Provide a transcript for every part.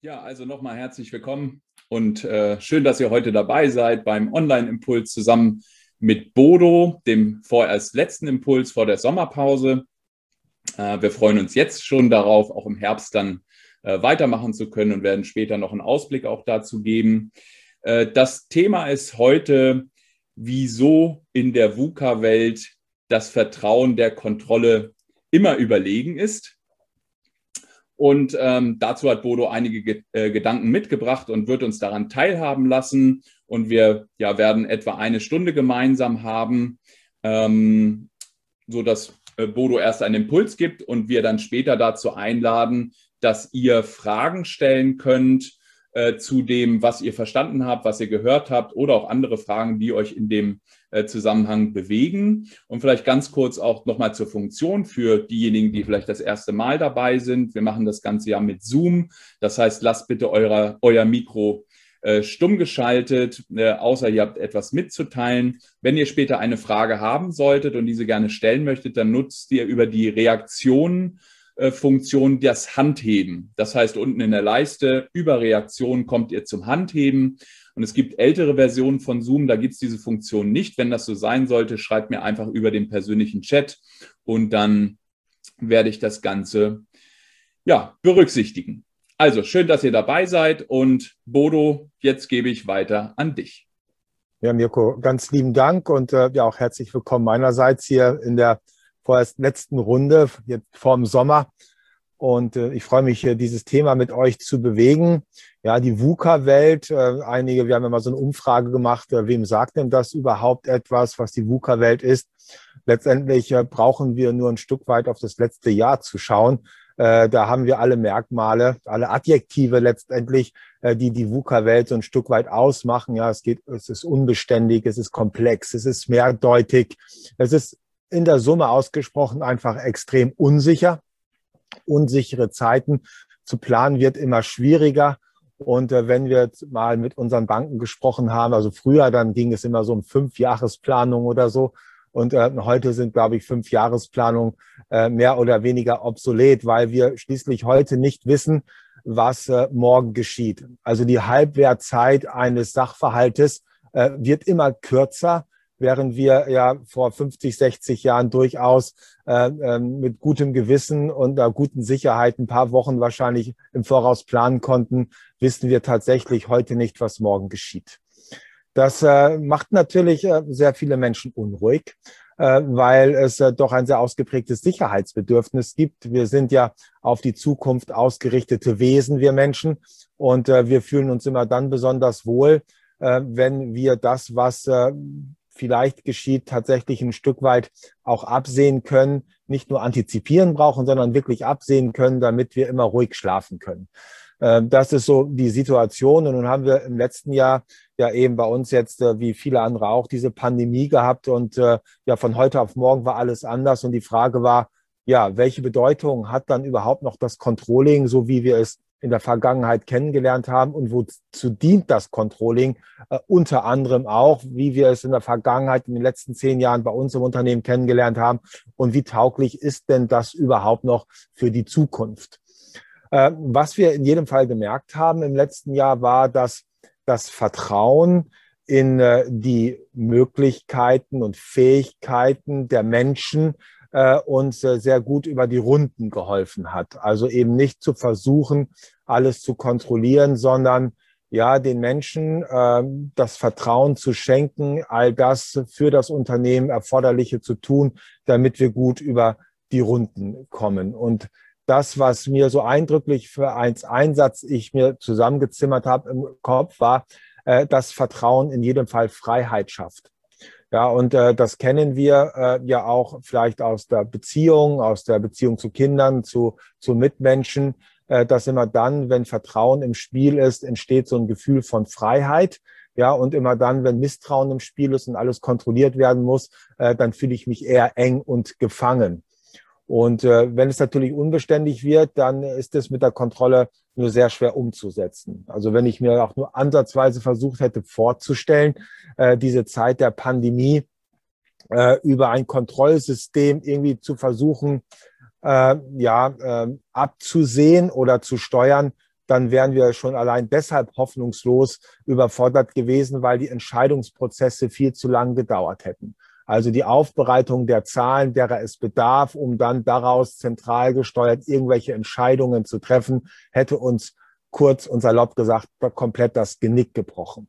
Ja, also nochmal herzlich willkommen und schön, dass ihr heute dabei seid beim Online-Impuls zusammen mit Bodo, dem vorerst letzten Impuls vor der Sommerpause. Wir freuen uns jetzt schon darauf, auch im Herbst dann weitermachen zu können und werden später noch einen Ausblick auch dazu geben. Das Thema ist heute, wieso in der VUCA-Welt das Vertrauen der Kontrolle immer überlegen ist. Und dazu hat Bodo einige Gedanken mitgebracht und wird uns daran teilhaben lassen. Und wir werden etwa eine Stunde gemeinsam haben, sodass Bodo erst einen Impuls gibt und wir dann später dazu einladen, dass ihr Fragen stellen könnt zu dem, was ihr verstanden habt, was ihr gehört habt oder auch andere Fragen, die euch in dem Zusammenhang bewegen. Und vielleicht ganz kurz auch nochmal zur Funktion für diejenigen, die vielleicht das erste Mal dabei sind. Wir machen das Ganze ja mit Zoom. Das heißt, lasst bitte euer Mikro stumm geschaltet, außer ihr habt etwas mitzuteilen. Wenn ihr später eine Frage haben solltet und diese gerne stellen möchtet, dann nutzt ihr über die Reaktion-Funktion das Handheben. Das heißt, unten in der Leiste über Reaktion kommt ihr zum Handheben. Und es gibt ältere Versionen von Zoom, da gibt es diese Funktion nicht. Wenn das so sein sollte, schreibt mir einfach über den persönlichen Chat und dann werde ich das Ganze berücksichtigen. Also schön, dass ihr dabei seid und Bodo, jetzt gebe ich weiter an dich. Ja, Mirko, ganz lieben Dank und auch herzlich willkommen meinerseits hier in der vorerst letzten Runde, jetzt vor dem Sommer. Und ich freue mich, dieses Thema mit euch zu bewegen. Ja, die VUCA-Welt, wir haben ja mal so eine Umfrage gemacht, wem sagt denn das überhaupt etwas, was die VUCA-Welt ist? Letztendlich brauchen wir nur ein Stück weit auf das letzte Jahr zu schauen. Da haben wir alle Merkmale, alle Adjektive letztendlich, die die VUCA-Welt so ein Stück weit ausmachen. Ja, es ist unbeständig, es ist komplex, es ist mehrdeutig, es ist in der Summe ausgesprochen einfach extrem unsicher. Unsichere Zeiten zu planen wird immer schwieriger. Und wenn wir jetzt mal mit unseren Banken gesprochen haben, also früher, dann ging es immer so um 5-Jahresplanung oder so. Und heute sind, glaube ich, 5-Jahresplanungen mehr oder weniger obsolet, weil wir schließlich heute nicht wissen, was morgen geschieht. Also die Halbwertzeit eines Sachverhaltes wird immer kürzer, während wir ja vor 50, 60 Jahren durchaus mit gutem Gewissen und einer guten Sicherheit ein paar Wochen wahrscheinlich im Voraus planen konnten, wissen wir tatsächlich heute nicht, was morgen geschieht. Das macht natürlich sehr viele Menschen unruhig, weil es doch ein sehr ausgeprägtes Sicherheitsbedürfnis gibt. Wir sind ja auf die Zukunft ausgerichtete Wesen, wir Menschen, und wir fühlen uns immer dann besonders wohl, wenn wir das, was vielleicht geschieht, tatsächlich ein Stück weit auch absehen können, nicht nur antizipieren brauchen, sondern wirklich absehen können, damit wir immer ruhig schlafen können. Das ist so die Situation. Und nun haben wir im letzten Jahr ja eben bei uns jetzt, wie viele andere auch, diese Pandemie gehabt. Und ja, von heute auf morgen war alles anders. Und die Frage war, ja, welche Bedeutung hat dann überhaupt noch das Controlling, so wie wir es in der Vergangenheit kennengelernt haben, und wozu dient das Controlling unter anderem auch, wie wir es in der Vergangenheit in den letzten 10 Jahren bei uns im Unternehmen kennengelernt haben, und wie tauglich ist denn das überhaupt noch für die Zukunft? Was wir in jedem Fall gemerkt haben im letzten Jahr war, dass das Vertrauen in die Möglichkeiten und Fähigkeiten der Menschen uns sehr gut über die Runden geholfen hat. Also eben nicht zu versuchen, alles zu kontrollieren, sondern ja, den Menschen das Vertrauen zu schenken, all das für das Unternehmen Erforderliche zu tun, damit wir gut über die Runden kommen. Und das, was mir so eindrücklich für Einsatz ich mir zusammengezimmert habe im Kopf, war, dass Vertrauen in jedem Fall Freiheit schafft. Ja, und das kennen wir ja auch vielleicht aus der Beziehung zu Kindern, zu Mitmenschen, dass immer dann, wenn Vertrauen im Spiel ist, entsteht so ein Gefühl von Freiheit. Ja, und immer dann, wenn Misstrauen im Spiel ist und alles kontrolliert werden muss, dann fühle ich mich eher eng und gefangen. Und wenn es natürlich unbeständig wird, dann ist es mit der Kontrolle nur sehr schwer umzusetzen. Also wenn ich mir auch nur ansatzweise versucht hätte vorzustellen, diese Zeit der Pandemie über ein Kontrollsystem irgendwie zu versuchen, abzusehen oder zu steuern, dann wären wir schon allein deshalb hoffnungslos überfordert gewesen, weil die Entscheidungsprozesse viel zu lang gedauert hätten. Also die Aufbereitung der Zahlen, derer es bedarf, um dann daraus zentral gesteuert irgendwelche Entscheidungen zu treffen, hätte uns kurz und salopp gesagt komplett das Genick gebrochen.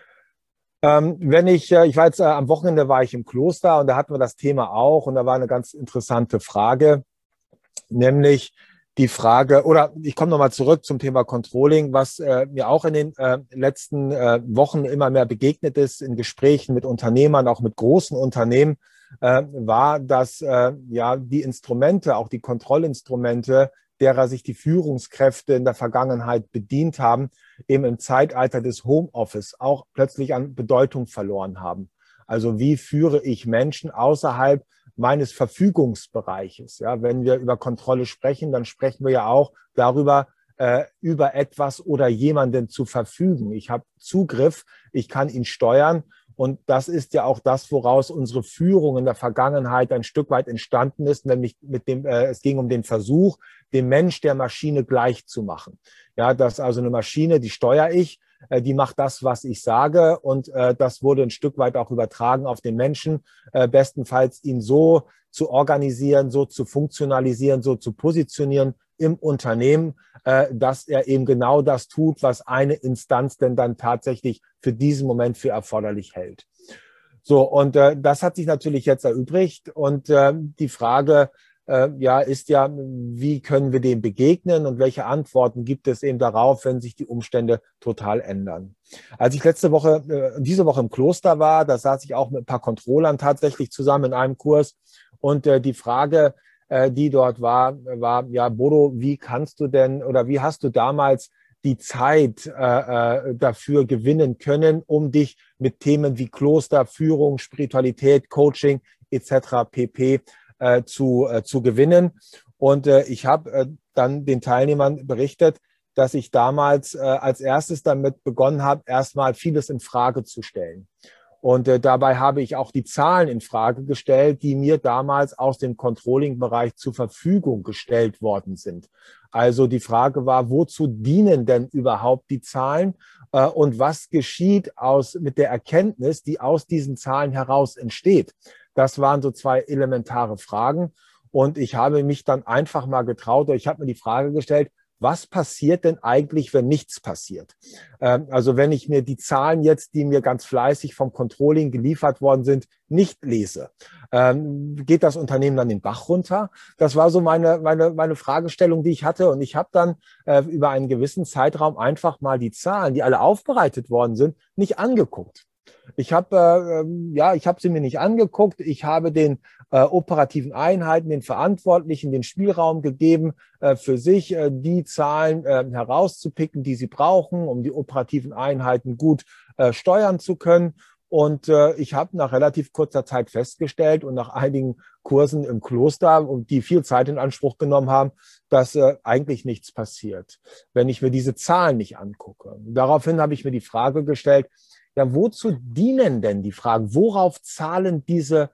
Ich war jetzt am Wochenende war ich im Kloster und da hatten wir das Thema auch und da war eine ganz interessante Frage, nämlich die Frage, oder ich komme nochmal zurück zum Thema Controlling, was mir auch in den letzten Wochen immer mehr begegnet ist in Gesprächen mit Unternehmern, auch mit großen Unternehmen, war, dass die Instrumente, auch die Kontrollinstrumente, derer sich die Führungskräfte in der Vergangenheit bedient haben, eben im Zeitalter des Homeoffice auch plötzlich an Bedeutung verloren haben. Also wie führe ich Menschen außerhalb meines Verfügungsbereiches? Ja, wenn wir über Kontrolle sprechen, dann sprechen wir ja auch darüber, über etwas oder jemanden zu verfügen. Ich habe Zugriff, ich kann ihn steuern. Und das ist ja auch das, woraus unsere Führung in der Vergangenheit ein Stück weit entstanden ist, nämlich es ging um den Versuch, dem Mensch der Maschine gleich zu machen. Ja, das ist also eine Maschine, die steuere ich, die macht das, was ich sage. Und das wurde ein Stück weit auch übertragen auf den Menschen, bestenfalls ihn so zu organisieren, so zu funktionalisieren, so zu positionieren im Unternehmen, dass er eben genau das tut, was eine Instanz denn dann tatsächlich für diesen Moment für erforderlich hält. So, und das hat sich natürlich jetzt erübrigt. Und die Frage ist ja, wie können wir dem begegnen und welche Antworten gibt es eben darauf, wenn sich die Umstände total ändern. Als ich diese Woche im Kloster war, da saß ich auch mit ein paar Controllern tatsächlich zusammen in einem Kurs. Und die Frage, die dort war, ja, Bodo, wie kannst du denn oder wie hast du damals die Zeit dafür gewinnen können, um dich mit Themen wie Kloster, Führung, Spiritualität, Coaching etc. pp. Zu gewinnen? Und ich habe dann den Teilnehmern berichtet, dass ich damals als erstes damit begonnen habe, erstmal vieles in Frage zu stellen. Und dabei habe ich auch die Zahlen in Frage gestellt, die mir damals aus dem Controlling-Bereich zur Verfügung gestellt worden sind. Also die Frage war, wozu dienen denn überhaupt die Zahlen und was geschieht mit der Erkenntnis, die aus diesen Zahlen heraus entsteht? Das waren so zwei elementare Fragen. Und ich habe mich dann einfach mal getraut, oder ich habe mir die Frage gestellt, was passiert denn eigentlich, wenn nichts passiert? Also wenn ich mir die Zahlen jetzt, die mir ganz fleißig vom Controlling geliefert worden sind, nicht lese, geht das Unternehmen dann den Bach runter? Das war so meine Fragestellung, die ich hatte. Und ich habe dann über einen gewissen Zeitraum einfach mal die Zahlen, die alle aufbereitet worden sind, nicht angeguckt. Ich habe sie mir nicht angeguckt. Ich habe den operativen Einheiten, den Verantwortlichen, den Spielraum gegeben, für sich die Zahlen herauszupicken, die sie brauchen, um die operativen Einheiten gut steuern zu können. Und ich habe nach relativ kurzer Zeit festgestellt und nach einigen Kursen im Kloster, die viel Zeit in Anspruch genommen haben, dass eigentlich nichts passiert, wenn ich mir diese Zahlen nicht angucke. Daraufhin habe ich mir die Frage gestellt, ja, wozu dienen denn die Fragen? Worauf zahlen diese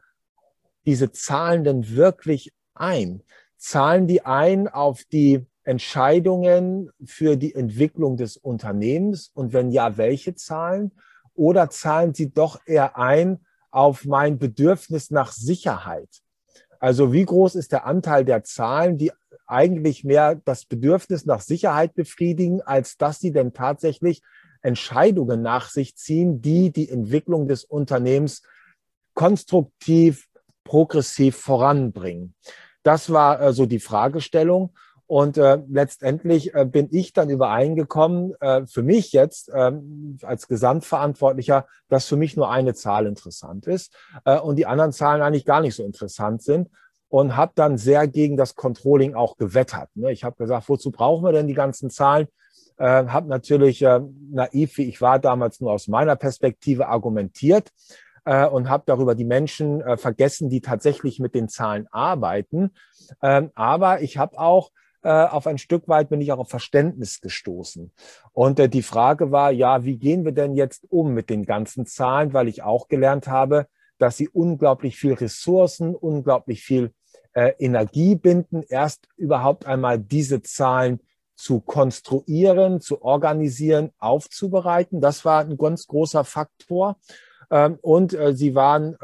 Zahlen denn wirklich ein? Zahlen die ein auf die Entscheidungen für die Entwicklung des Unternehmens? Und wenn ja, welche Zahlen? Oder zahlen sie doch eher ein auf mein Bedürfnis nach Sicherheit? Also wie groß ist der Anteil der Zahlen, die eigentlich mehr das Bedürfnis nach Sicherheit befriedigen, als dass sie denn tatsächlich Entscheidungen nach sich ziehen, die die Entwicklung des Unternehmens konstruktiv, progressiv voranbringen? Das war so die Fragestellung. Und letztendlich bin ich dann übereingekommen, für mich jetzt als Gesamtverantwortlicher, dass für mich nur eine Zahl interessant ist und die anderen Zahlen eigentlich gar nicht so interessant sind. Und habe dann sehr gegen das Controlling auch gewettert. Ich habe gesagt, wozu brauchen wir denn die ganzen Zahlen? Habe natürlich naiv, wie ich war, damals nur aus meiner Perspektive argumentiert und habe darüber die Menschen vergessen, die tatsächlich mit den Zahlen arbeiten. Aber ich habe auch auf ein Stück weit bin ich auch auf Verständnis gestoßen. Und die Frage war, ja, wie gehen wir denn jetzt um mit den ganzen Zahlen? Weil ich auch gelernt habe, dass sie unglaublich viel Ressourcen, unglaublich viel Energie binden, erst überhaupt einmal diese Zahlen zu konstruieren, zu organisieren, aufzubereiten. Das war ein ganz großer Faktor. Und sie waren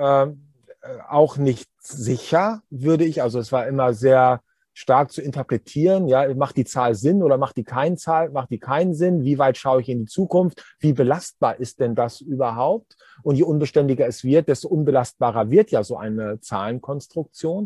auch nicht sicher, würde ich. Also es war immer sehr stark zu interpretieren. Ja, macht die Zahl Sinn oder macht die keinen Sinn? Wie weit schaue ich in die Zukunft? Wie belastbar ist denn das überhaupt? Und je unbeständiger es wird, desto unbelastbarer wird ja so eine Zahlenkonstruktion.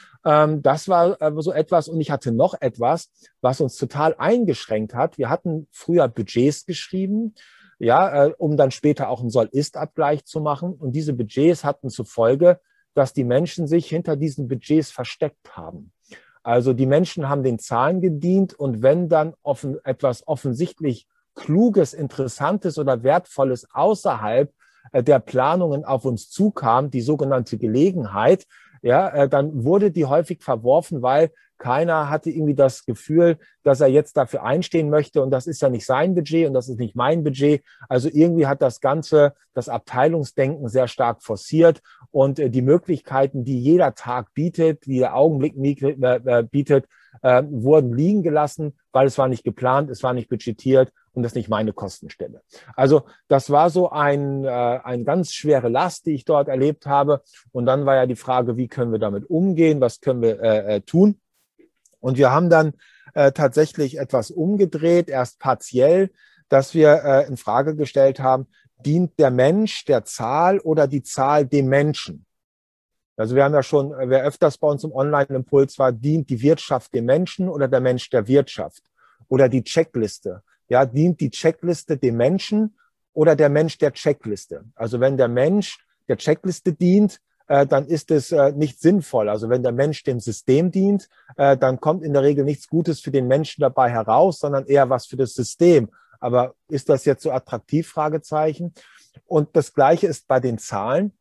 Das war so etwas. Und ich hatte noch etwas, was uns total eingeschränkt hat. Wir hatten früher Budgets geschrieben, ja, um dann später auch einen Soll-Ist-Abgleich zu machen. Und diese Budgets hatten zur Folge, dass die Menschen sich hinter diesen Budgets versteckt haben. Also die Menschen haben den Zahlen gedient und wenn dann etwas offensichtlich Kluges, Interessantes oder Wertvolles außerhalb der Planungen auf uns zukam, die sogenannte Gelegenheit, ja, dann wurde die häufig verworfen, weil keiner hatte irgendwie das Gefühl, dass er jetzt dafür einstehen möchte und das ist ja nicht sein Budget und das ist nicht mein Budget. Also irgendwie hat das Ganze, das Abteilungsdenken sehr stark forciert und die Möglichkeiten, die jeder Tag bietet, die der Augenblick bietet, wurden liegen gelassen, weil es war nicht geplant, es war nicht budgetiert und das ist nicht meine Kostenstelle. Also das war so eine ganz schwere Last, die ich dort erlebt habe. Und dann war ja die Frage, wie können wir damit umgehen, was können wir tun? Und wir haben dann tatsächlich etwas umgedreht, erst partiell, dass wir in Frage gestellt haben, dient der Mensch der Zahl oder die Zahl dem Menschen? Also wir haben ja schon, wer öfters bei uns im Online-Impuls war, dient die Wirtschaft dem Menschen oder der Mensch der Wirtschaft? Oder die Checkliste. Ja, dient die Checkliste dem Menschen oder der Mensch der Checkliste? Also wenn der Mensch der Checkliste dient, dann ist es nicht sinnvoll. Also wenn der Mensch dem System dient, dann kommt in der Regel nichts Gutes für den Menschen dabei heraus, sondern eher was für das System. Aber ist das jetzt so attraktiv? Fragezeichen. Und das Gleiche ist bei den Zahlen.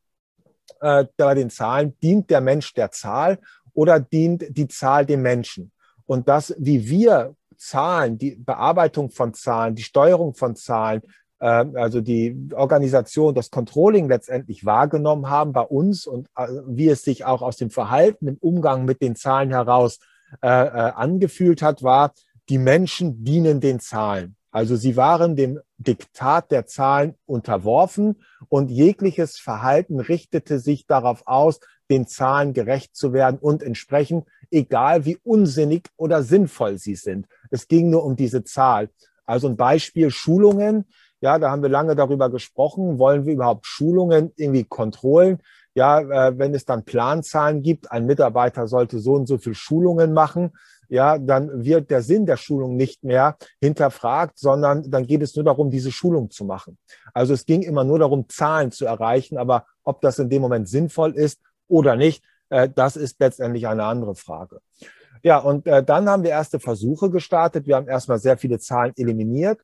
Bei den Zahlen dient der Mensch der Zahl oder dient die Zahl dem Menschen? Und das, wie wir Zahlen, die Bearbeitung von Zahlen, die Steuerung von Zahlen, also die Organisation, das Controlling letztendlich wahrgenommen haben bei uns und wie es sich auch aus dem Verhalten im Umgang mit den Zahlen heraus angefühlt hat, war, die Menschen dienen den Zahlen. Also sie waren dem Diktat der Zahlen unterworfen und jegliches Verhalten richtete sich darauf aus, den Zahlen gerecht zu werden und entsprechend, egal wie unsinnig oder sinnvoll sie sind. Es ging nur um diese Zahl. Also ein Beispiel Schulungen. Ja, da haben wir lange darüber gesprochen. Wollen wir überhaupt Schulungen irgendwie kontrollen? Ja, wenn es dann Planzahlen gibt, ein Mitarbeiter sollte so und so viel Schulungen machen, ja, dann wird der Sinn der Schulung nicht mehr hinterfragt, sondern dann geht es nur darum, diese Schulung zu machen. Also es ging immer nur darum, Zahlen zu erreichen, aber ob das in dem Moment sinnvoll ist oder nicht, das ist letztendlich eine andere Frage. Ja, und dann haben wir erste Versuche gestartet. Wir haben erstmal sehr viele Zahlen eliminiert,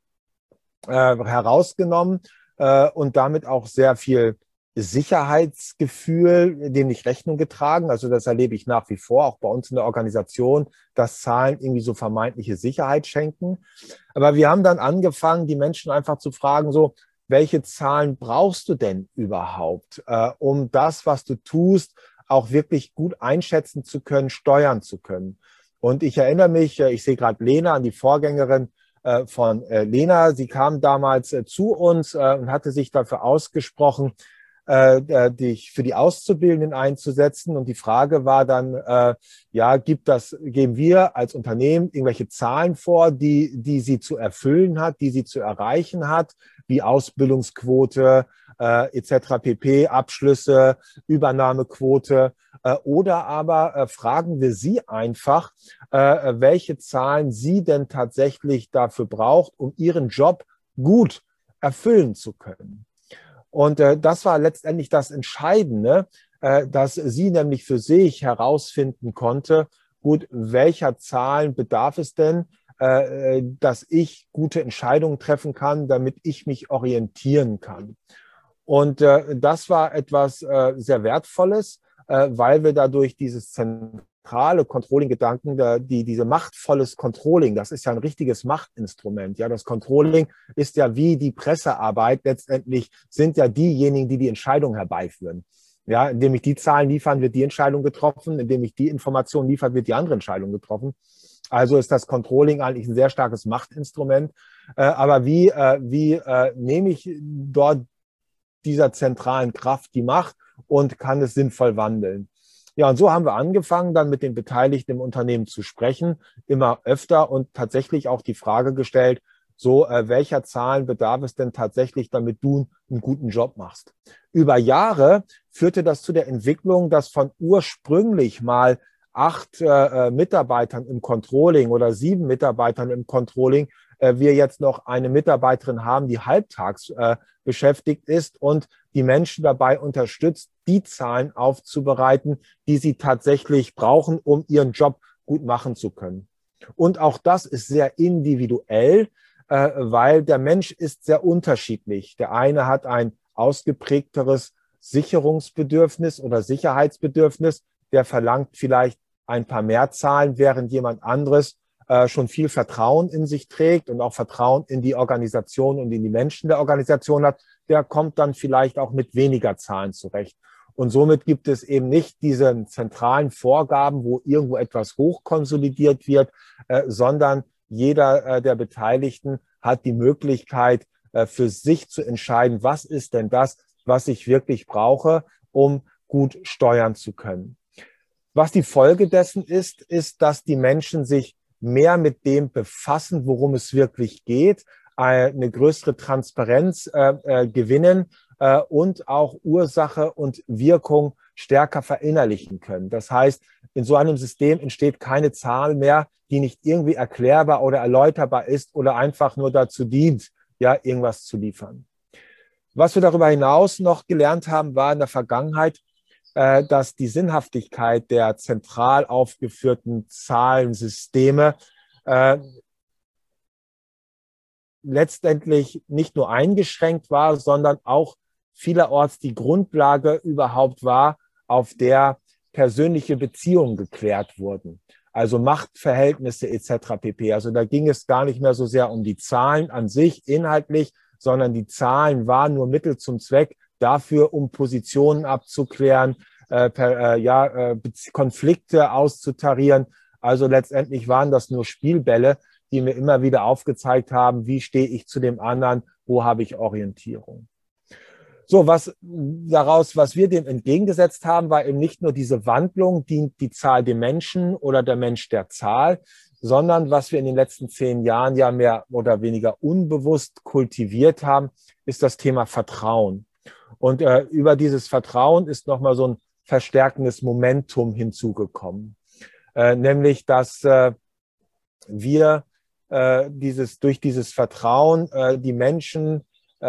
herausgenommen und damit auch sehr viel Sicherheitsgefühl dem nicht Rechnung getragen. Also das erlebe ich nach wie vor, auch bei uns in der Organisation, dass Zahlen irgendwie so vermeintliche Sicherheit schenken. Aber wir haben dann angefangen, die Menschen einfach zu fragen, so, welche Zahlen brauchst du denn überhaupt, um das, was du tust, auch wirklich gut einschätzen zu können, steuern zu können. Und ich erinnere mich, ich sehe gerade Lena, an die Vorgängerin von Lena. Sie kam damals zu uns und hatte sich dafür ausgesprochen, dich für die Auszubildenden einzusetzen. Und die Frage war dann, ja, geben wir als Unternehmen irgendwelche Zahlen vor, die sie zu erfüllen hat, die sie zu erreichen hat, wie Ausbildungsquote, etc. pp, Abschlüsse, Übernahmequote, oder aber fragen wir sie einfach, welche Zahlen sie denn tatsächlich dafür braucht, um ihren Job gut erfüllen zu können. Und das war letztendlich das Entscheidende, dass sie nämlich für sich herausfinden konnte, gut, welcher Zahlen bedarf es denn, dass ich gute Entscheidungen treffen kann, damit ich mich orientieren kann. Und das war etwas sehr Wertvolles, weil wir dadurch dieses zentrale Controlling-Gedanken, diese machtvolles Controlling, das ist ja ein richtiges Machtinstrument. Ja, das Controlling ist ja wie die Pressearbeit. Letztendlich sind ja diejenigen, die die Entscheidung herbeiführen. Ja, indem ich die Zahlen liefern, wird die Entscheidung getroffen. Indem ich die Information liefere, wird die andere Entscheidung getroffen. Also ist das Controlling eigentlich ein sehr starkes Machtinstrument. Aber wie nehme ich dort dieser zentralen Kraft die Macht und kann es sinnvoll wandeln? Ja, und so haben wir angefangen, dann mit den Beteiligten im Unternehmen zu sprechen, immer öfter und tatsächlich auch die Frage gestellt, so, welcher Zahlen bedarf es denn tatsächlich, damit du einen guten Job machst? Über Jahre führte das zu der Entwicklung, dass von ursprünglich mal 8 Mitarbeitern im Controlling oder 7 Mitarbeitern im Controlling wir jetzt noch eine Mitarbeiterin haben, die halbtags beschäftigt ist und die Menschen dabei unterstützt, die Zahlen aufzubereiten, die sie tatsächlich brauchen, um ihren Job gut machen zu können. Und auch das ist sehr individuell, weil der Mensch ist sehr unterschiedlich. Der eine hat ein ausgeprägteres Sicherungsbedürfnis oder Sicherheitsbedürfnis, der verlangt vielleicht ein paar mehr Zahlen, während jemand anderes schon viel Vertrauen in sich trägt und auch Vertrauen in die Organisation und in die Menschen der Organisation hat, der kommt dann vielleicht auch mit weniger Zahlen zurecht. Und somit gibt es eben nicht diese zentralen Vorgaben, wo irgendwo etwas hochkonsolidiert wird, sondern jeder der Beteiligten hat die Möglichkeit, für sich zu entscheiden, was ist denn das, was ich wirklich brauche, um gut steuern zu können. Was die Folge dessen ist, dass die Menschen sich mehr mit dem befassen, worum es wirklich geht, eine größere Transparenz gewinnen und auch Ursache und Wirkung stärker verinnerlichen können. Das heißt, in so einem System entsteht keine Zahl mehr, die nicht irgendwie erklärbar oder erläuterbar ist oder einfach nur dazu dient, ja, irgendwas zu liefern. Was wir darüber hinaus noch gelernt haben, war in der Vergangenheit, dass die Sinnhaftigkeit der zentral aufgeführten Zahlensysteme letztendlich nicht nur eingeschränkt war, sondern auch vielerorts die Grundlage überhaupt war, auf der persönliche Beziehungen geklärt wurden. Also Machtverhältnisse etc. pp. Also da ging es gar nicht mehr so sehr um die Zahlen an sich inhaltlich, sondern die Zahlen waren nur Mittel zum Zweck dafür, um Positionen abzuklären, Konflikte auszutarieren. Also letztendlich waren das nur Spielbälle, die mir immer wieder aufgezeigt haben, wie stehe ich zu dem anderen, wo habe ich Orientierung. So, was wir dem entgegengesetzt haben, war eben nicht nur diese Wandlung, dient die Zahl dem Menschen oder der Mensch der Zahl, sondern was wir in den letzten 10 Jahren ja mehr oder weniger unbewusst kultiviert haben, ist das Thema Vertrauen. Und über dieses Vertrauen ist nochmal so ein verstärkendes Momentum hinzugekommen. Nämlich, dass wir durch dieses Vertrauen die Menschen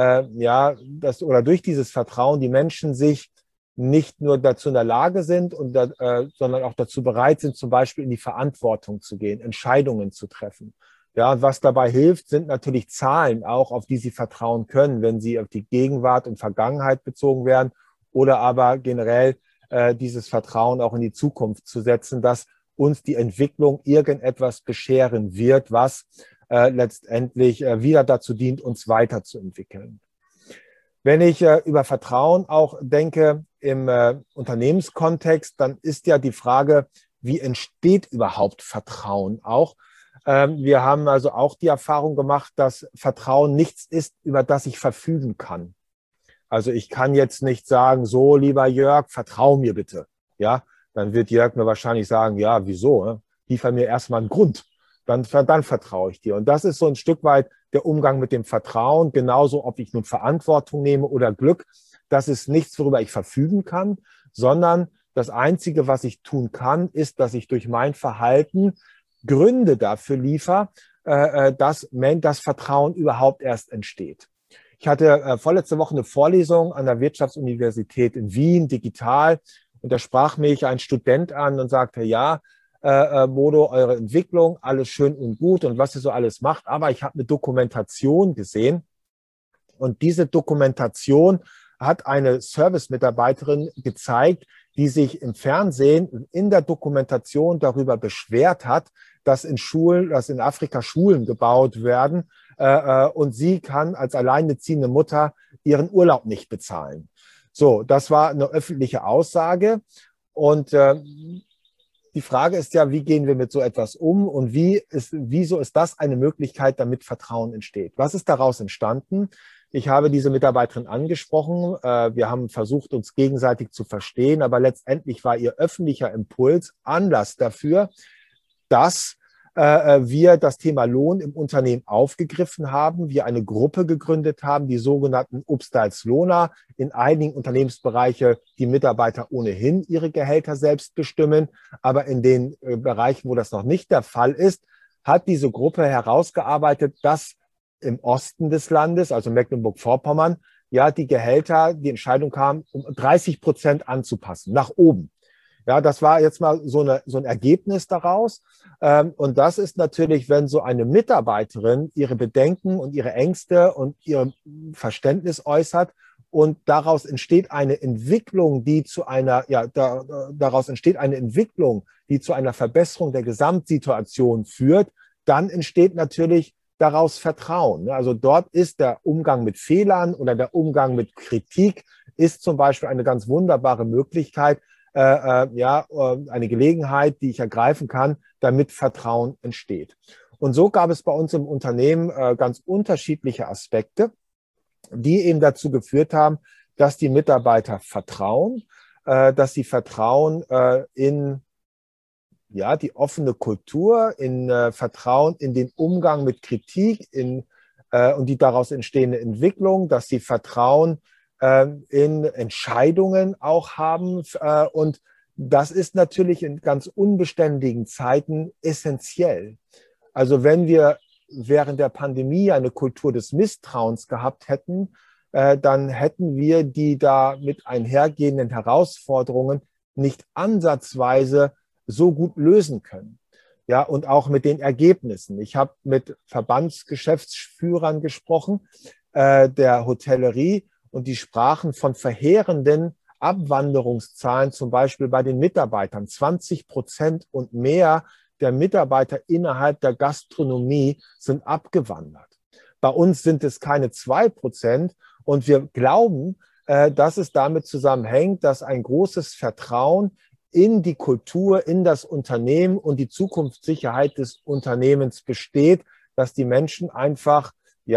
durch dieses Vertrauen die Menschen sich nicht nur dazu in der Lage sind, sondern auch dazu bereit sind, zum Beispiel in die Verantwortung zu gehen, Entscheidungen zu treffen. Ja, und was dabei hilft, sind natürlich Zahlen auch, auf die sie vertrauen können, wenn sie auf die Gegenwart und Vergangenheit bezogen werden oder aber generell dieses Vertrauen auch in die Zukunft zu setzen, dass uns die Entwicklung irgendetwas bescheren wird, was letztendlich wieder dazu dient, uns weiterzuentwickeln. Wenn ich über Vertrauen auch denke im Unternehmenskontext, dann ist ja die Frage, wie entsteht überhaupt Vertrauen auch? Wir haben also auch die Erfahrung gemacht, dass Vertrauen nichts ist, über das ich verfügen kann. Also ich kann jetzt nicht sagen, so lieber Jörg, vertrau mir bitte. Ja, dann wird Jörg mir wahrscheinlich sagen, ja, wieso? Liefer mir erstmal einen Grund. Dann vertraue ich dir. Und das ist so ein Stück weit der Umgang mit dem Vertrauen. Genauso, ob ich nun Verantwortung nehme oder Glück. Das ist nichts, worüber ich verfügen kann, sondern das Einzige, was ich tun kann, ist, dass ich durch mein Verhalten Gründe dafür liefere, dass das Vertrauen überhaupt erst entsteht. Ich hatte vorletzte Woche eine Vorlesung an der Wirtschaftsuniversität in Wien, digital. Und da sprach mich ein Student an und sagte, ja, Bodo, eure Entwicklung, alles schön und gut und was ihr so alles macht. Aber ich habe eine Dokumentation gesehen und diese Dokumentation hat eine Service-Mitarbeiterin gezeigt, die sich im Fernsehen in der Dokumentation darüber beschwert hat, dass in Afrika Schulen gebaut werden und sie kann als alleinerziehende Mutter ihren Urlaub nicht bezahlen. So, das war eine öffentliche Aussage und die Frage ist ja, wie gehen wir mit so etwas um und wieso ist das eine Möglichkeit, damit Vertrauen entsteht? Was ist daraus entstanden? Ich habe diese Mitarbeiterin angesprochen. Wir haben versucht, uns gegenseitig zu verstehen, aber letztendlich war ihr öffentlicher Impuls Anlass dafür, dass wir das Thema Lohn im Unternehmen aufgegriffen haben, wir eine Gruppe gegründet haben, die sogenannten Upstyles-Lohner, in einigen Unternehmensbereichen die Mitarbeiter ohnehin ihre Gehälter selbst bestimmen, aber in den Bereichen, wo das noch nicht der Fall ist, hat diese Gruppe herausgearbeitet, dass im Osten des Landes, also Mecklenburg-Vorpommern, ja, die Gehälter, die Entscheidung kam, um 30% anzupassen, nach oben. Ja, das war jetzt mal so ein Ergebnis daraus. Und das ist natürlich, wenn so eine Mitarbeiterin ihre Bedenken und ihre Ängste und ihr Verständnis äußert und daraus entsteht eine Entwicklung, die zu einer, daraus entsteht eine Entwicklung, die zu einer Verbesserung der Gesamtsituation führt, dann entsteht natürlich daraus Vertrauen. Also dort ist der Umgang mit Fehlern oder der Umgang mit Kritik ist zum Beispiel eine ganz wunderbare Möglichkeit, eine Gelegenheit, die ich ergreifen kann, damit Vertrauen entsteht. Und so gab es bei uns im Unternehmen ganz unterschiedliche Aspekte, die eben dazu geführt haben, dass die Mitarbeiter vertrauen, dass sie vertrauen in die offene Kultur, in Vertrauen in den Umgang mit Kritik und die daraus entstehende Entwicklung, dass sie Vertrauen in Entscheidungen auch haben. Und das ist natürlich in ganz unbeständigen Zeiten essentiell. Also wenn wir während der Pandemie eine Kultur des Misstrauens gehabt hätten, dann hätten wir die da mit einhergehenden Herausforderungen nicht ansatzweise so gut lösen können. Ja, und auch mit den Ergebnissen. Ich habe mit Verbandsgeschäftsführern gesprochen, der Hotellerie, und die sprachen von verheerenden Abwanderungszahlen, zum Beispiel bei den Mitarbeitern. 20% und mehr der Mitarbeiter innerhalb der Gastronomie sind abgewandert. Bei uns sind es keine 2%. Und wir glauben, dass es damit zusammenhängt, dass ein großes Vertrauen in die Kultur, in das Unternehmen und die Zukunftssicherheit des Unternehmens besteht, dass die Menschen einfach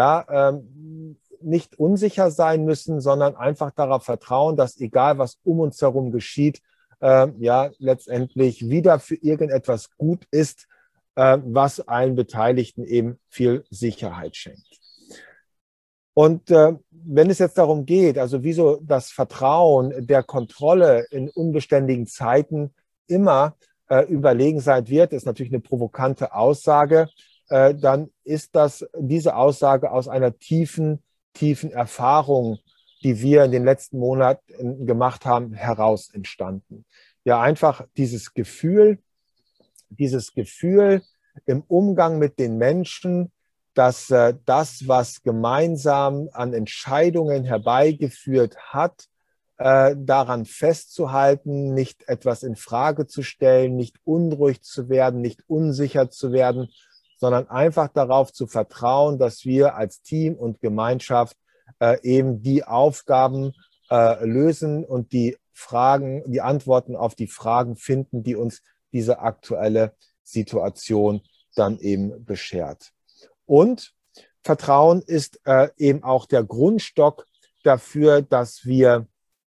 nicht unsicher sein müssen, sondern einfach darauf vertrauen, dass egal was um uns herum geschieht, letztendlich wieder für irgendetwas gut ist, was allen Beteiligten eben viel Sicherheit schenkt. Und wenn es jetzt darum geht, also wieso das Vertrauen der Kontrolle in unbeständigen Zeiten immer überlegen sein wird, ist natürlich eine provokante Aussage, dann ist diese Aussage aus einer tiefen Erfahrung, die wir in den letzten Monaten gemacht haben, heraus entstanden. Ja, einfach dieses Gefühl im Umgang mit den Menschen, dass das, was gemeinsam an Entscheidungen herbeigeführt hat, daran festzuhalten, nicht etwas in Frage zu stellen, nicht unruhig zu werden, nicht unsicher zu werden, sondern einfach darauf zu vertrauen, dass wir als Team und Gemeinschaft eben die Aufgaben lösen und die Antworten auf die Fragen finden, die uns diese aktuelle Situation dann eben beschert. Und Vertrauen ist eben auch der Grundstock dafür, dass die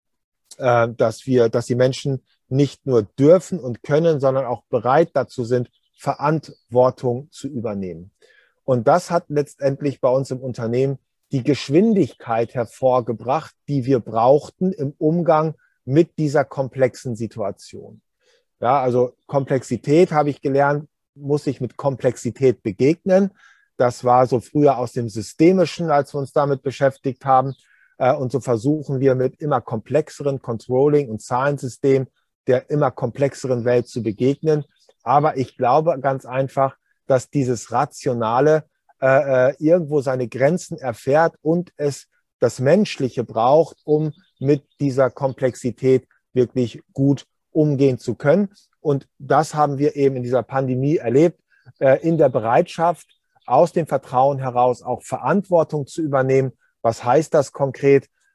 Menschen nicht nur dürfen und können, sondern auch bereit dazu sind, Verantwortung zu übernehmen. Und das hat letztendlich bei uns im Unternehmen die Geschwindigkeit hervorgebracht, die wir brauchten im Umgang mit dieser komplexen Situation. Ja, also Komplexität, habe ich gelernt, muss ich mit Komplexität begegnen. Das war so früher aus dem Systemischen, als wir uns damit beschäftigt haben. Und so versuchen wir mit immer komplexeren Controlling- und Zahlensystemen der immer komplexeren Welt zu begegnen. Aber ich glaube ganz einfach, dass dieses Rationale irgendwo seine Grenzen erfährt und es das Menschliche braucht, um mit dieser Komplexität wirklich gut umgehen zu können. Und das haben wir eben in dieser Pandemie erlebt, in der Bereitschaft, aus dem Vertrauen heraus auch Verantwortung zu übernehmen. Was heißt das konkret?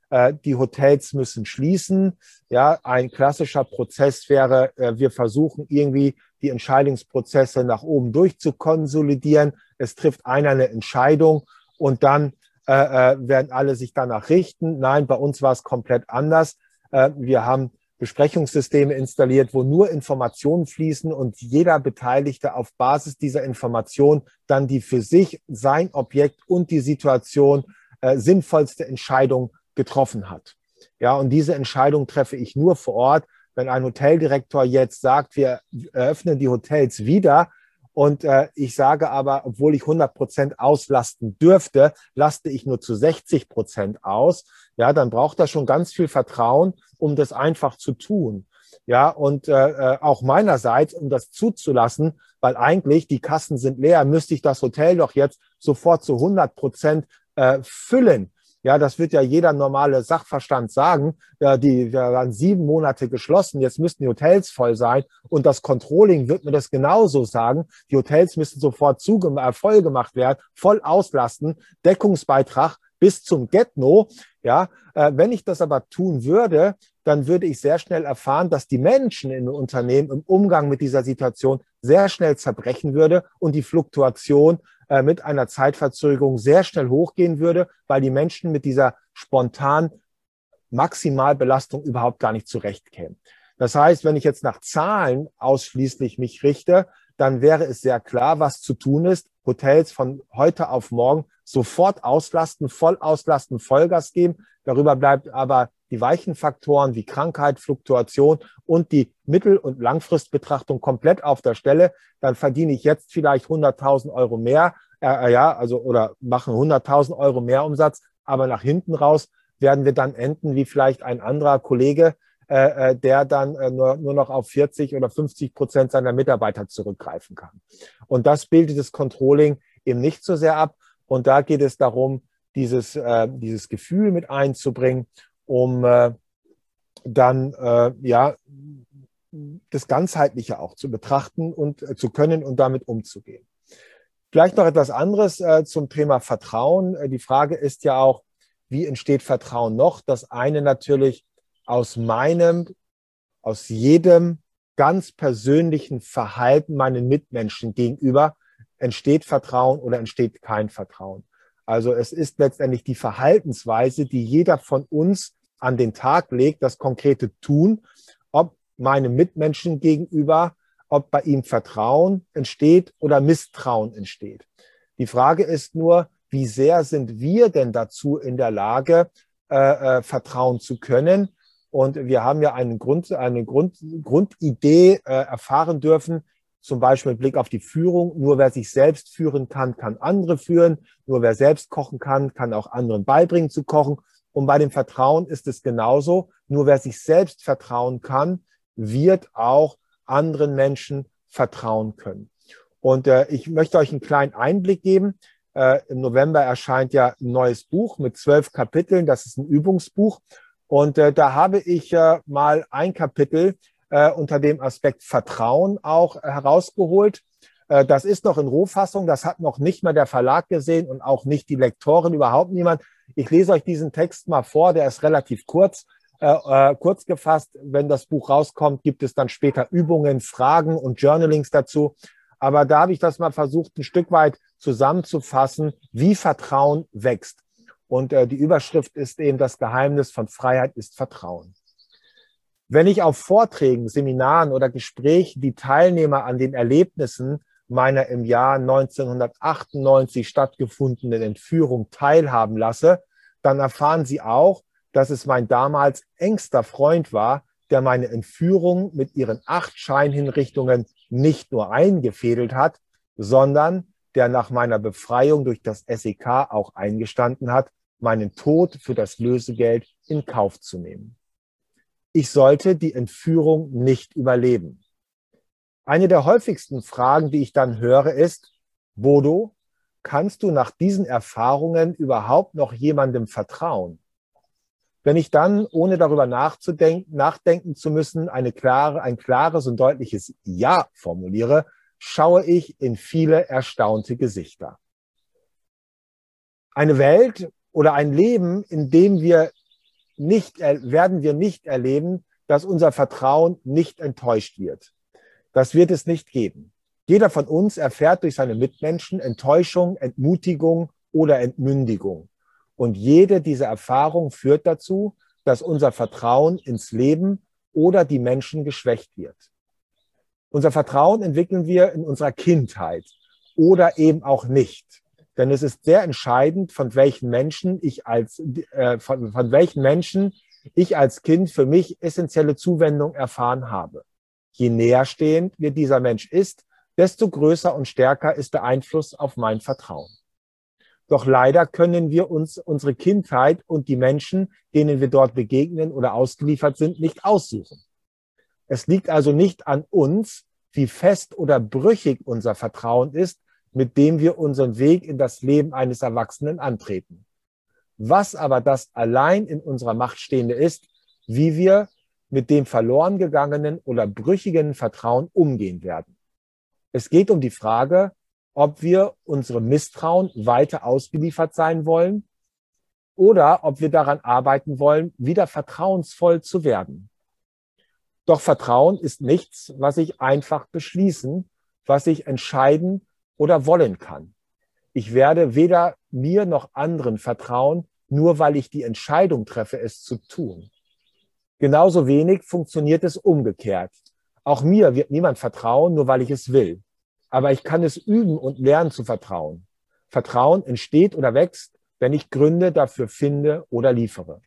die Hotels müssen schließen. Ja, ein klassischer Prozess wäre, wir versuchen irgendwie die Entscheidungsprozesse nach oben durchzukonsolidieren. Es trifft einer eine Entscheidung und dann werden alle sich danach richten. Nein, bei uns war es komplett anders. Wir haben Besprechungssysteme installiert, wo nur Informationen fließen und jeder Beteiligte auf Basis dieser Information dann die für sich, sein Objekt und die Situation sinnvollste Entscheidung getroffen hat. Ja, und diese Entscheidung treffe ich nur vor Ort. Wenn ein Hoteldirektor jetzt sagt, wir eröffnen die Hotels wieder und ich sage aber, obwohl ich 100% auslasten dürfte, laste ich nur zu 60% aus, ja, dann braucht er schon ganz viel Vertrauen, um das einfach zu tun. Ja, und auch meinerseits, um das zuzulassen, weil eigentlich die Kassen sind leer, müsste ich das Hotel doch jetzt sofort zu 100% füllen. Ja, das wird ja jeder normale Sachverstand sagen. Ja, wir waren 7 Monate geschlossen, jetzt müssten die Hotels voll sein. Und das Controlling wird mir das genauso sagen. Die Hotels müssen sofort voll gemacht werden, voll auslasten, Deckungsbeitrag bis zum Get-No. Ja, wenn ich das aber tun würde, dann würde ich sehr schnell erfahren, dass die Menschen in den Unternehmen im Umgang mit dieser Situation sehr schnell zerbrechen würde und die Fluktuation mit einer Zeitverzögerung sehr schnell hochgehen würde, weil die Menschen mit dieser spontanen Maximalbelastung überhaupt gar nicht zurechtkämen. Das heißt, wenn ich jetzt nach Zahlen ausschließlich mich richte, dann wäre es sehr klar, was zu tun ist. Hotels von heute auf morgen sofort auslasten, Vollgas geben. Darüber bleibt aber die weichen Faktoren wie Krankheit, Fluktuation und die Mittel- und Langfristbetrachtung komplett auf der Stelle. Dann verdiene ich jetzt vielleicht 100.000 Euro mehr, oder machen 100.000 Euro mehr Umsatz, aber nach hinten raus werden wir dann enden wie vielleicht ein anderer Kollege, der dann nur noch auf 40 oder 50% seiner Mitarbeiter zurückgreifen kann. Und das bildet das Controlling eben nicht so sehr ab. Und da geht es darum, dieses Gefühl mit einzubringen, um dann das Ganzheitliche auch zu betrachten und zu können und damit umzugehen. Vielleicht noch etwas anderes zum Thema Vertrauen. Die Frage ist ja auch, wie entsteht Vertrauen noch? Das eine natürlich aus jedem ganz persönlichen Verhalten meinen Mitmenschen gegenüber entsteht Vertrauen oder entsteht kein Vertrauen. Also es ist letztendlich die Verhaltensweise, die jeder von uns an den Tag legt, das konkrete Tun, ob meinem Mitmenschen gegenüber, ob bei ihm Vertrauen entsteht oder Misstrauen entsteht. Die Frage ist nur, wie sehr sind wir denn dazu in der Lage, vertrauen zu können? Und wir haben ja eine Grundidee erfahren dürfen, zum Beispiel mit Blick auf die Führung. Nur wer sich selbst führen kann, kann andere führen. Nur wer selbst kochen kann, kann auch anderen beibringen zu kochen. Und bei dem Vertrauen ist es genauso. Nur wer sich selbst vertrauen kann, wird auch anderen Menschen vertrauen können. Und ich möchte euch einen kleinen Einblick geben. Im November erscheint ja ein neues Buch mit 12 Kapiteln. Das ist ein Übungsbuch. Und da habe ich mal ein Kapitel unter dem Aspekt Vertrauen auch herausgeholt. Das ist noch in Rohfassung. Das hat noch nicht mal der Verlag gesehen und auch nicht die Lektorin, überhaupt niemand. Ich lese euch diesen Text mal vor. Der ist relativ kurz. Kurz gefasst, wenn das Buch rauskommt, gibt es dann später Übungen, Fragen und Journalings dazu. Aber da habe ich das mal versucht, ein Stück weit zusammenzufassen, wie Vertrauen wächst. Und die Überschrift ist eben, das Geheimnis von Freiheit ist Vertrauen. Wenn ich auf Vorträgen, Seminaren oder Gesprächen die Teilnehmer an den Erlebnissen meiner im Jahr 1998 stattgefundenen Entführung teilhaben lasse, dann erfahren sie auch, dass es mein damals engster Freund war, der meine Entführung mit ihren 8 Scheinhinrichtungen nicht nur eingefädelt hat, sondern der nach meiner Befreiung durch das SEK auch eingestanden hat, meinen Tod für das Lösegeld in Kauf zu nehmen. Ich sollte die Entführung nicht überleben. Eine der häufigsten Fragen, die ich dann höre, ist: Bodo, kannst du nach diesen Erfahrungen überhaupt noch jemandem vertrauen? Wenn ich dann, ohne darüber nachdenken zu müssen, ein klares und deutliches Ja formuliere, schaue ich in viele erstaunte Gesichter. Eine Welt oder ein Leben, in dem wir werden wir nicht erleben, dass unser Vertrauen nicht enttäuscht wird. Das wird es nicht geben. Jeder von uns erfährt durch seine Mitmenschen Enttäuschung, Entmutigung oder Entmündigung. Und jede dieser Erfahrungen führt dazu, dass unser Vertrauen ins Leben oder die Menschen geschwächt wird. Unser Vertrauen entwickeln wir in unserer Kindheit oder eben auch nicht. Denn es ist sehr entscheidend, von welchen Menschen ich als Kind für mich essentielle Zuwendung erfahren habe. Je näherstehend mir dieser Mensch ist, desto größer und stärker ist der Einfluss auf mein Vertrauen. Doch leider können wir uns unsere Kindheit und die Menschen, denen wir dort begegnen oder ausgeliefert sind, nicht aussuchen. Es liegt also nicht an uns, wie fest oder brüchig unser Vertrauen ist, mit dem wir unseren Weg in das Leben eines Erwachsenen antreten. Was aber das allein in unserer Macht Stehende ist, wie wir mit dem verloren gegangenen oder brüchigen Vertrauen umgehen werden. Es geht um die Frage, ob wir unserem Misstrauen weiter ausgeliefert sein wollen oder ob wir daran arbeiten wollen, wieder vertrauensvoll zu werden. Doch Vertrauen ist nichts, was ich einfach beschließen, was ich entscheiden oder wollen kann. Ich werde weder mir noch anderen vertrauen, nur weil ich die Entscheidung treffe, es zu tun. Genauso wenig funktioniert es umgekehrt. Auch mir wird niemand vertrauen, nur weil ich es will. Aber ich kann es üben und lernen zu vertrauen. Vertrauen entsteht oder wächst, wenn ich Gründe dafür finde oder liefere.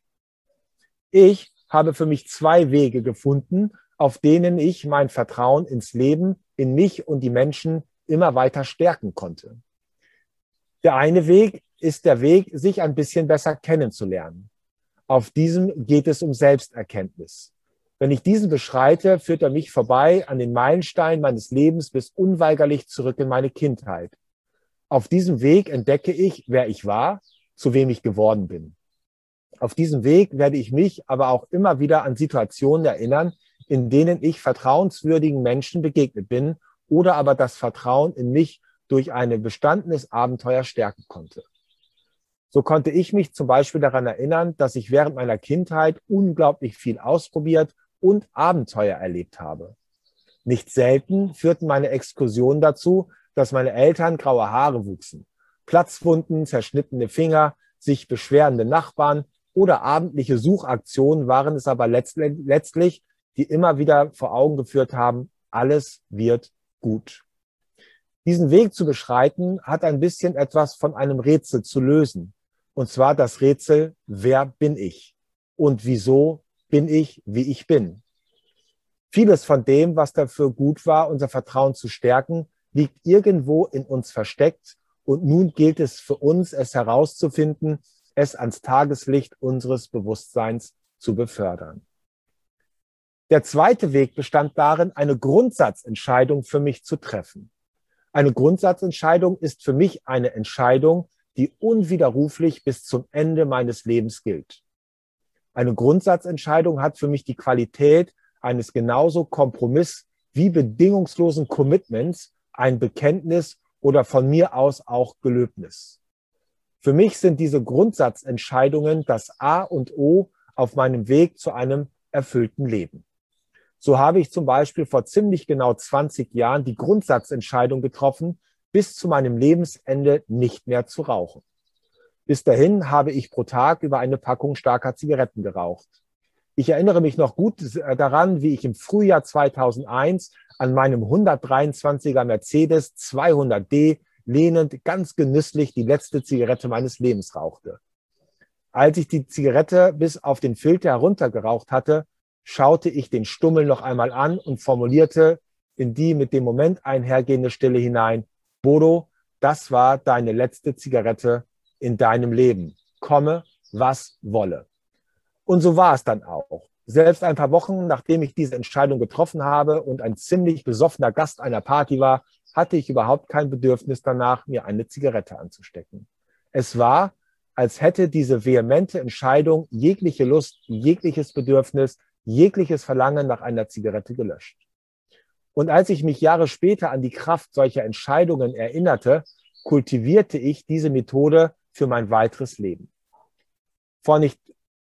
Ich habe für mich 2 Wege gefunden, auf denen ich mein Vertrauen ins Leben, in mich und die Menschen immer weiter stärken konnte. Der eine Weg ist der Weg, sich ein bisschen besser kennenzulernen. Auf diesem geht es um Selbsterkenntnis. Wenn ich diesen beschreite, führt er mich vorbei an den Meilenstein meines Lebens bis unweigerlich zurück in meine Kindheit. Auf diesem Weg entdecke ich, wer ich war, zu wem ich geworden bin. Auf diesem Weg werde ich mich aber auch immer wieder an Situationen erinnern, in denen ich vertrauenswürdigen Menschen begegnet bin oder aber das Vertrauen in mich durch ein bestandenes Abenteuer stärken konnte. So konnte ich mich zum Beispiel daran erinnern, dass ich während meiner Kindheit unglaublich viel ausprobiert und Abenteuer erlebt habe. Nicht selten führten meine Exkursionen dazu, dass meine Eltern graue Haare wuchsen, Platzwunden, zerschnittene Finger, sich beschwerende Nachbarn oder abendliche Suchaktionen waren es aber letztlich, die immer wieder vor Augen geführt haben, alles wird gut. Diesen Weg zu beschreiten, hat ein bisschen etwas von einem Rätsel zu lösen. Und zwar das Rätsel, wer bin ich? Und wieso bin ich, wie ich bin? Vieles von dem, was dafür gut war, unser Vertrauen zu stärken, liegt irgendwo in uns versteckt. Und nun gilt es für uns, es herauszufinden, es ans Tageslicht unseres Bewusstseins zu befördern. Der zweite Weg bestand darin, eine Grundsatzentscheidung für mich zu treffen. Eine Grundsatzentscheidung ist für mich eine Entscheidung, die unwiderruflich bis zum Ende meines Lebens gilt. Eine Grundsatzentscheidung hat für mich die Qualität eines genauso kompromiss- wie bedingungslosen Commitments, ein Bekenntnis oder von mir aus auch Gelöbnis. Für mich sind diese Grundsatzentscheidungen das A und O auf meinem Weg zu einem erfüllten Leben. So habe ich zum Beispiel vor ziemlich genau 20 Jahren die Grundsatzentscheidung getroffen, bis zu meinem Lebensende nicht mehr zu rauchen. Bis dahin habe ich pro Tag über eine Packung starker Zigaretten geraucht. Ich erinnere mich noch gut daran, wie ich im Frühjahr 2001 an meinem 123er Mercedes 200D lehnend ganz genüsslich die letzte Zigarette meines Lebens rauchte. Als ich die Zigarette bis auf den Filter heruntergeraucht hatte, schaute ich den Stummel noch einmal an und formulierte in die mit dem Moment einhergehende Stille hinein: Bodo, das war deine letzte Zigarette in deinem Leben. Komme, was wolle. Und so war es dann auch. Selbst ein paar Wochen, nachdem ich diese Entscheidung getroffen habe und ein ziemlich besoffener Gast einer Party war, hatte ich überhaupt kein Bedürfnis danach, mir eine Zigarette anzustecken. Es war, als hätte diese vehemente Entscheidung jegliche Lust, jegliches Bedürfnis, jegliches Verlangen nach einer Zigarette gelöscht. Und als ich mich Jahre später an die Kraft solcher Entscheidungen erinnerte, kultivierte ich diese Methode für mein weiteres Leben. Vor nicht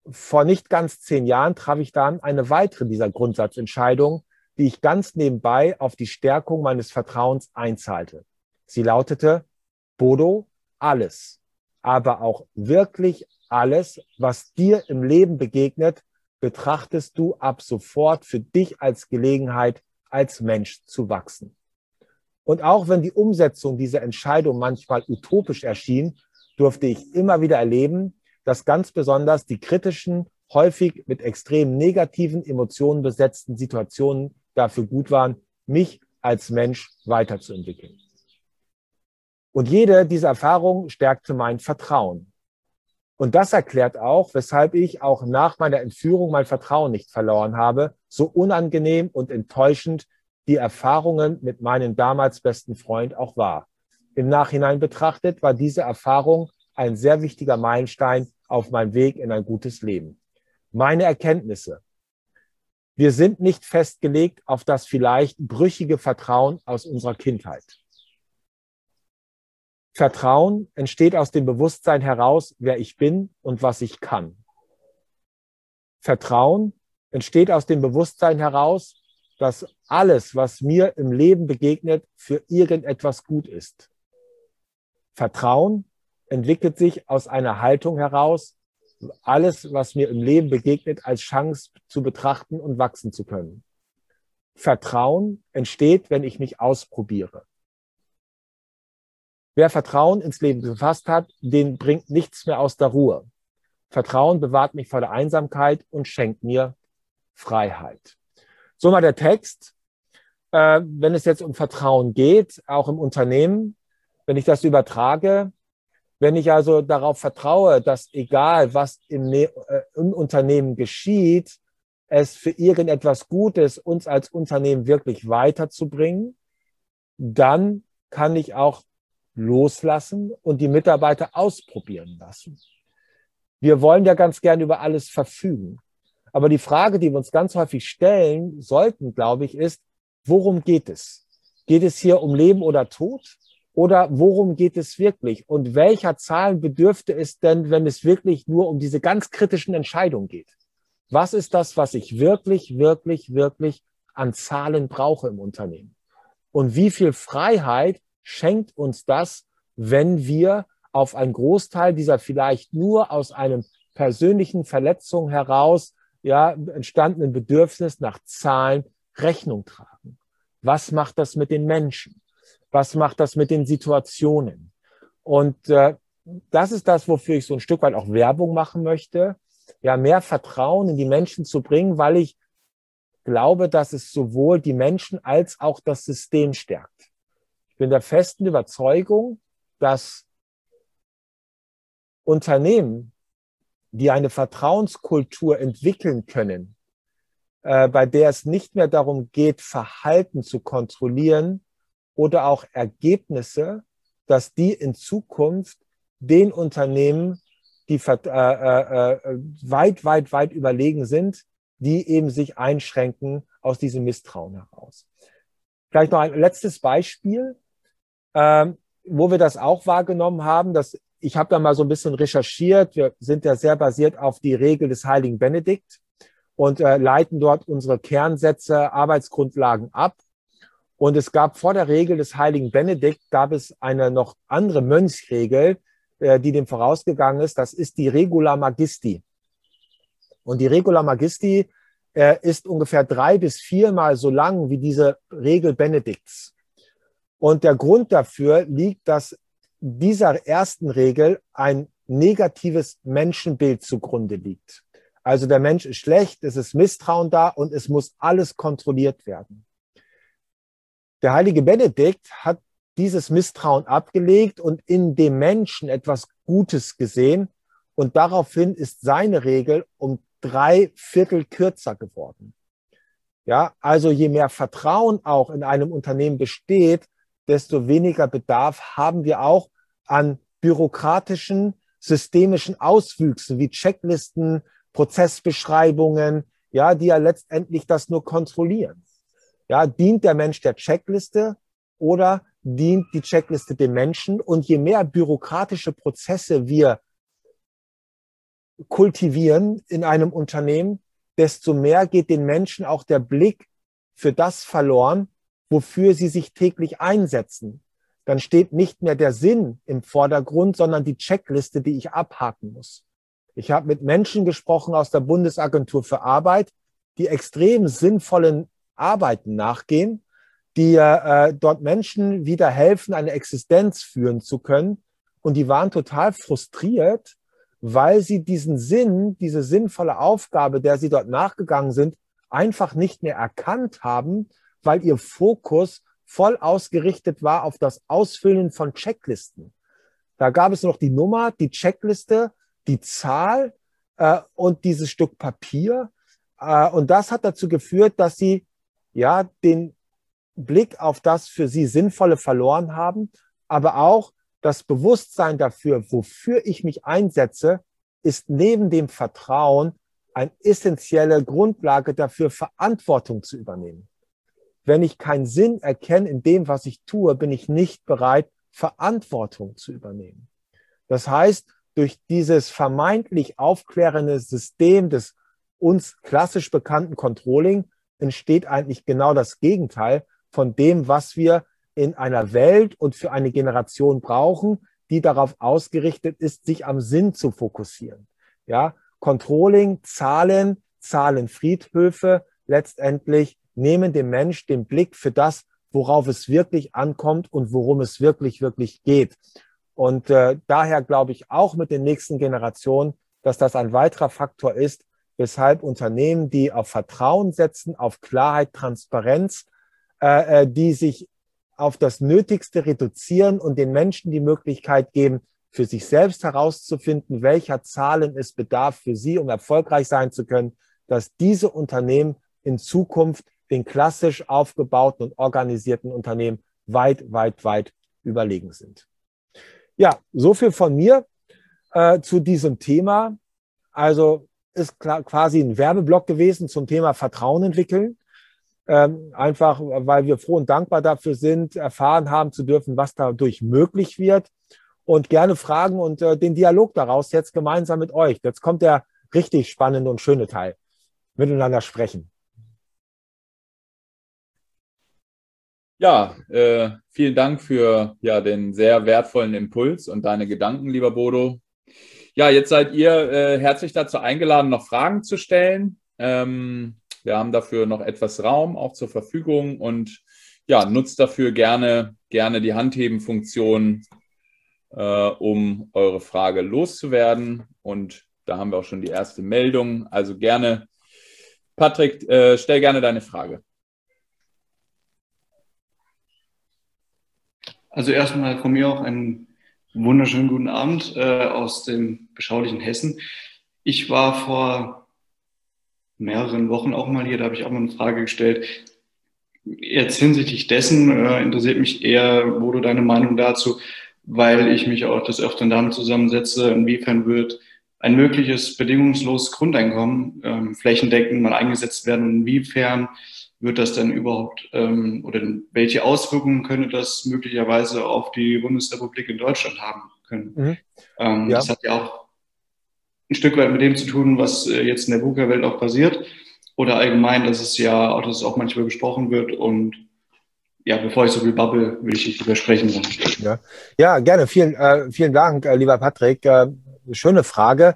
vor nicht ganz 10 Jahren traf ich dann eine weitere dieser Grundsatzentscheidungen, die ich ganz nebenbei auf die Stärkung meines Vertrauens einzahlte. Sie lautete: Bodo, alles, aber auch wirklich alles, was dir im Leben begegnet, betrachtest du ab sofort für dich als Gelegenheit, als Mensch zu wachsen. Und auch wenn die Umsetzung dieser Entscheidung manchmal utopisch erschien, durfte ich immer wieder erleben, dass ganz besonders die kritischen, häufig mit extrem negativen Emotionen besetzten Situationen dafür gut waren, mich als Mensch weiterzuentwickeln. Und jede dieser Erfahrungen stärkte mein Vertrauen. Und das erklärt auch, weshalb ich auch nach meiner Entführung mein Vertrauen nicht verloren habe, so unangenehm und enttäuschend die Erfahrungen mit meinem damals besten Freund auch war. Im Nachhinein betrachtet war diese Erfahrung ein sehr wichtiger Meilenstein auf meinem Weg in ein gutes Leben. Meine Erkenntnisse: Wir sind nicht festgelegt auf das vielleicht brüchige Vertrauen aus unserer Kindheit. Vertrauen entsteht aus dem Bewusstsein heraus, wer ich bin und was ich kann. Vertrauen entsteht aus dem Bewusstsein heraus, dass alles, was mir im Leben begegnet, für irgendetwas gut ist. Vertrauen entwickelt sich aus einer Haltung heraus, alles, was mir im Leben begegnet, als Chance zu betrachten und wachsen zu können. Vertrauen entsteht, wenn ich mich ausprobiere. Wer Vertrauen ins Leben gefasst hat, den bringt nichts mehr aus der Ruhe. Vertrauen bewahrt mich vor der Einsamkeit und schenkt mir Freiheit. So mal der Text. Wenn es jetzt um Vertrauen geht, auch im Unternehmen, wenn ich das übertrage, wenn ich also darauf vertraue, dass egal was im Unternehmen geschieht, es für irgendetwas Gutes uns als Unternehmen wirklich weiterzubringen, dann kann ich auch loslassen und die Mitarbeiter ausprobieren lassen. Wir wollen ja ganz gern über alles verfügen. Aber die Frage, die wir uns ganz häufig stellen sollten, glaube ich, ist: Worum geht es? Geht es hier um Leben oder Tod? Oder worum geht es wirklich? Und welcher Zahlen bedürfte es denn, wenn es wirklich nur um diese ganz kritischen Entscheidungen geht? Was ist das, was ich wirklich, wirklich, wirklich an Zahlen brauche im Unternehmen? Und wie viel Freiheit schenkt uns das, wenn wir auf einen Großteil dieser vielleicht nur aus einem persönlichen Verletzung heraus entstandenen Bedürfnis nach Zahlen Rechnung tragen? Was macht das mit den Menschen? Was macht das mit den Situationen? Und das ist das, wofür ich so ein Stück weit auch Werbung machen möchte, ja, mehr Vertrauen in die Menschen zu bringen, weil ich glaube, dass es sowohl die Menschen als auch das System stärkt. Ich bin der festen Überzeugung, dass Unternehmen, die eine Vertrauenskultur entwickeln können, bei der es nicht mehr darum geht, Verhalten zu kontrollieren oder auch Ergebnisse, dass die in Zukunft den Unternehmen, die weit, weit, weit überlegen sind, die eben sich einschränken aus diesem Misstrauen heraus. Vielleicht noch ein letztes Beispiel, wo wir das auch wahrgenommen haben. Ich habe da mal so ein bisschen recherchiert. Wir sind ja sehr basiert auf die Regel des Heiligen Benedikt und leiten dort unsere Kernsätze, Arbeitsgrundlagen ab. Und es gab vor der Regel des Heiligen Benedikt, gab es eine noch andere Mönchsregel, die dem vorausgegangen ist. Das ist die Regula Magisti. Und die Regula Magisti ist ungefähr 3 bis 4 Mal so lang wie diese Regel Benedikts. Und der Grund dafür liegt, dass dieser ersten Regel ein negatives Menschenbild zugrunde liegt. Also der Mensch ist schlecht, es ist Misstrauen da und es muss alles kontrolliert werden. Der heilige Benedikt hat dieses Misstrauen abgelegt und in dem Menschen etwas Gutes gesehen. Und daraufhin ist seine Regel um 3/4 kürzer geworden. Ja, also je mehr Vertrauen auch in einem Unternehmen besteht, desto weniger Bedarf haben wir auch an bürokratischen, systemischen Auswüchsen wie Checklisten, Prozessbeschreibungen, ja, die ja letztendlich das nur kontrollieren. Ja, dient der Mensch der Checkliste oder dient die Checkliste dem Menschen? Und je mehr bürokratische Prozesse wir kultivieren in einem Unternehmen, desto mehr geht den Menschen auch der Blick für das verloren, wofür sie sich täglich einsetzen. Dann steht nicht mehr der Sinn im Vordergrund, sondern die Checkliste, die ich abhaken muss. Ich habe mit Menschen gesprochen aus der Bundesagentur für Arbeit, die extrem sinnvollen Arbeiten nachgehen, die dort Menschen wieder helfen, eine Existenz führen zu können. Und die waren total frustriert, weil sie diesen Sinn, diese sinnvolle Aufgabe, der sie dort nachgegangen sind, einfach nicht mehr erkannt haben, weil ihr Fokus voll ausgerichtet war auf das Ausfüllen von Checklisten. Da gab es noch die Nummer, die Checkliste, die Zahl und dieses Stück Papier. Und das hat dazu geführt, dass sie ja den Blick auf das für sie Sinnvolle verloren haben, aber auch das Bewusstsein dafür, wofür ich mich einsetze, ist neben dem Vertrauen eine essentielle Grundlage dafür, Verantwortung zu übernehmen. Wenn ich keinen Sinn erkenne in dem, was ich tue, bin ich nicht bereit, Verantwortung zu übernehmen. Das heißt, durch dieses vermeintlich aufklärende System des uns klassisch bekannten Controlling entsteht eigentlich genau das Gegenteil von dem, was wir in einer Welt und für eine Generation brauchen, die darauf ausgerichtet ist, sich am Sinn zu fokussieren. Ja, Controlling, Zahlen, Zahlenfriedhöfe letztendlich nehmen dem Mensch den Blick für das, worauf es wirklich ankommt und worum es wirklich geht. Und daher glaube ich auch mit den nächsten Generationen, dass das ein weiterer Faktor ist, weshalb Unternehmen, die auf Vertrauen setzen, auf Klarheit, Transparenz, die sich auf das Nötigste reduzieren und den Menschen die Möglichkeit geben, für sich selbst herauszufinden, welcher Zahlen es bedarf für sie, um erfolgreich sein zu können, dass diese Unternehmen in Zukunft den klassisch aufgebauten und organisierten Unternehmen weit überlegen sind. Ja, so viel von mir zu diesem Thema. Also ist quasi ein Werbeblock gewesen zum Thema Vertrauen entwickeln. Einfach, weil wir froh und dankbar dafür sind, erfahren haben zu dürfen, was dadurch möglich wird. Und gerne Fragen und den Dialog daraus jetzt gemeinsam mit euch. Jetzt kommt der richtig spannende und schöne Teil. Miteinander sprechen. Ja, vielen Dank für den sehr wertvollen Impuls und deine Gedanken, lieber Bodo. Ja, jetzt seid ihr herzlich dazu eingeladen, noch Fragen zu stellen. Wir haben dafür noch etwas Raum auch zur Verfügung und ja, nutzt dafür gerne die Handheben-Funktion, um eure Frage loszuwerden. Und da haben wir auch schon die erste Meldung. Also gerne, Patrick, stell gerne deine Frage. Also erstmal von mir auch einen wunderschönen guten Abend aus dem beschaulichen Hessen. Ich war vor mehreren Wochen auch mal hier, da habe ich auch mal eine Frage gestellt. Jetzt hinsichtlich dessen interessiert mich eher, Bodo, deine Meinung dazu, weil ich mich auch des Öfteren damit zusammensetze, inwiefern wird ein mögliches bedingungsloses Grundeinkommen flächendeckend mal eingesetzt werden und inwiefern wird das denn überhaupt oder welche Auswirkungen könnte das möglicherweise auf die Bundesrepublik in Deutschland haben können? Ja. Das hat ja auch ein Stück weit mit dem zu tun, was jetzt in der VUCA-Welt auch passiert oder allgemein, dass es auch manchmal besprochen wird und ja, bevor ich so viel babbel, will ich nicht widersprechen. Ja, gerne. Vielen Dank, lieber Patrick. Schöne Frage.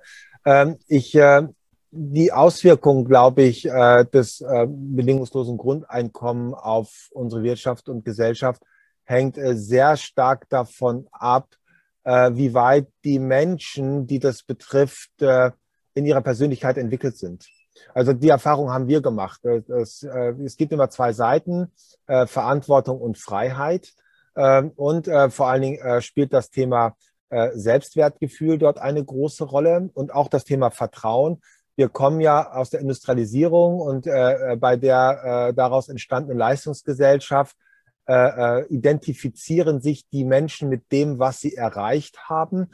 Die Auswirkungen, glaube ich, des bedingungslosen Grundeinkommens auf unsere Wirtschaft und Gesellschaft hängt sehr stark davon ab, wie weit die Menschen, die das betrifft, in ihrer Persönlichkeit entwickelt sind. Also die Erfahrung haben wir gemacht. Es gibt immer zwei Seiten, Verantwortung und Freiheit. Und vor allen Dingen spielt das Thema Selbstwertgefühl dort eine große Rolle und auch das Thema Vertrauen. Wir kommen ja aus der Industrialisierung und bei der daraus entstandenen Leistungsgesellschaft identifizieren sich die Menschen mit dem, was sie erreicht haben,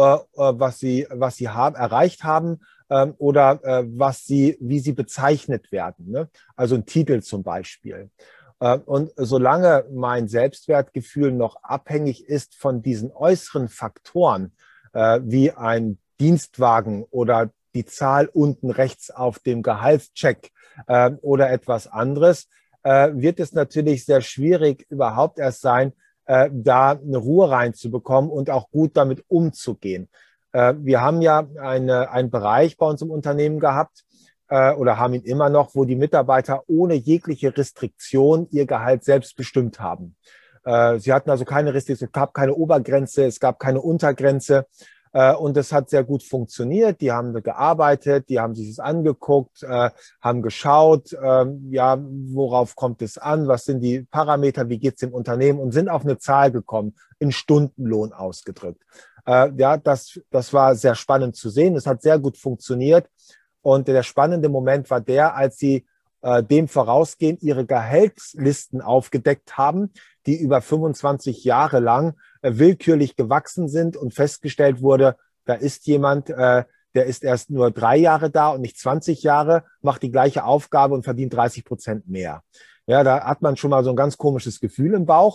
erreicht haben oder wie sie bezeichnet werden. Ne? Also ein Titel zum Beispiel. Und solange mein Selbstwertgefühl noch abhängig ist von diesen äußeren Faktoren, wie ein Dienstwagen oder die Zahl unten rechts auf dem Gehaltscheck oder etwas anderes, wird es natürlich sehr schwierig überhaupt erst sein, da eine Ruhe reinzubekommen und auch gut damit umzugehen. Wir haben ja einen Bereich bei uns im Unternehmen gehabt oder haben ihn immer noch, wo die Mitarbeiter ohne jegliche Restriktion ihr Gehalt selbst bestimmt haben. Sie hatten also keine Restriktion, es gab keine Obergrenze, es gab keine Untergrenze. Und das hat sehr gut funktioniert. Die haben gearbeitet, die haben sich das angeguckt, haben geschaut, ja, worauf kommt es an, was sind die Parameter, wie geht es dem Unternehmen und sind auf eine Zahl gekommen, in Stundenlohn ausgedrückt. Ja, das war sehr spannend zu sehen. Es hat sehr gut funktioniert. Und der spannende Moment war der, als sie dem vorausgehend ihre Gehaltslisten aufgedeckt haben, die über 25 Jahre lang willkürlich gewachsen sind und festgestellt wurde, da ist jemand, der ist erst nur 3 Jahre da und nicht 20 Jahre, macht die gleiche Aufgabe und verdient 30% mehr. Ja, da hat man schon mal so ein ganz komisches Gefühl im Bauch.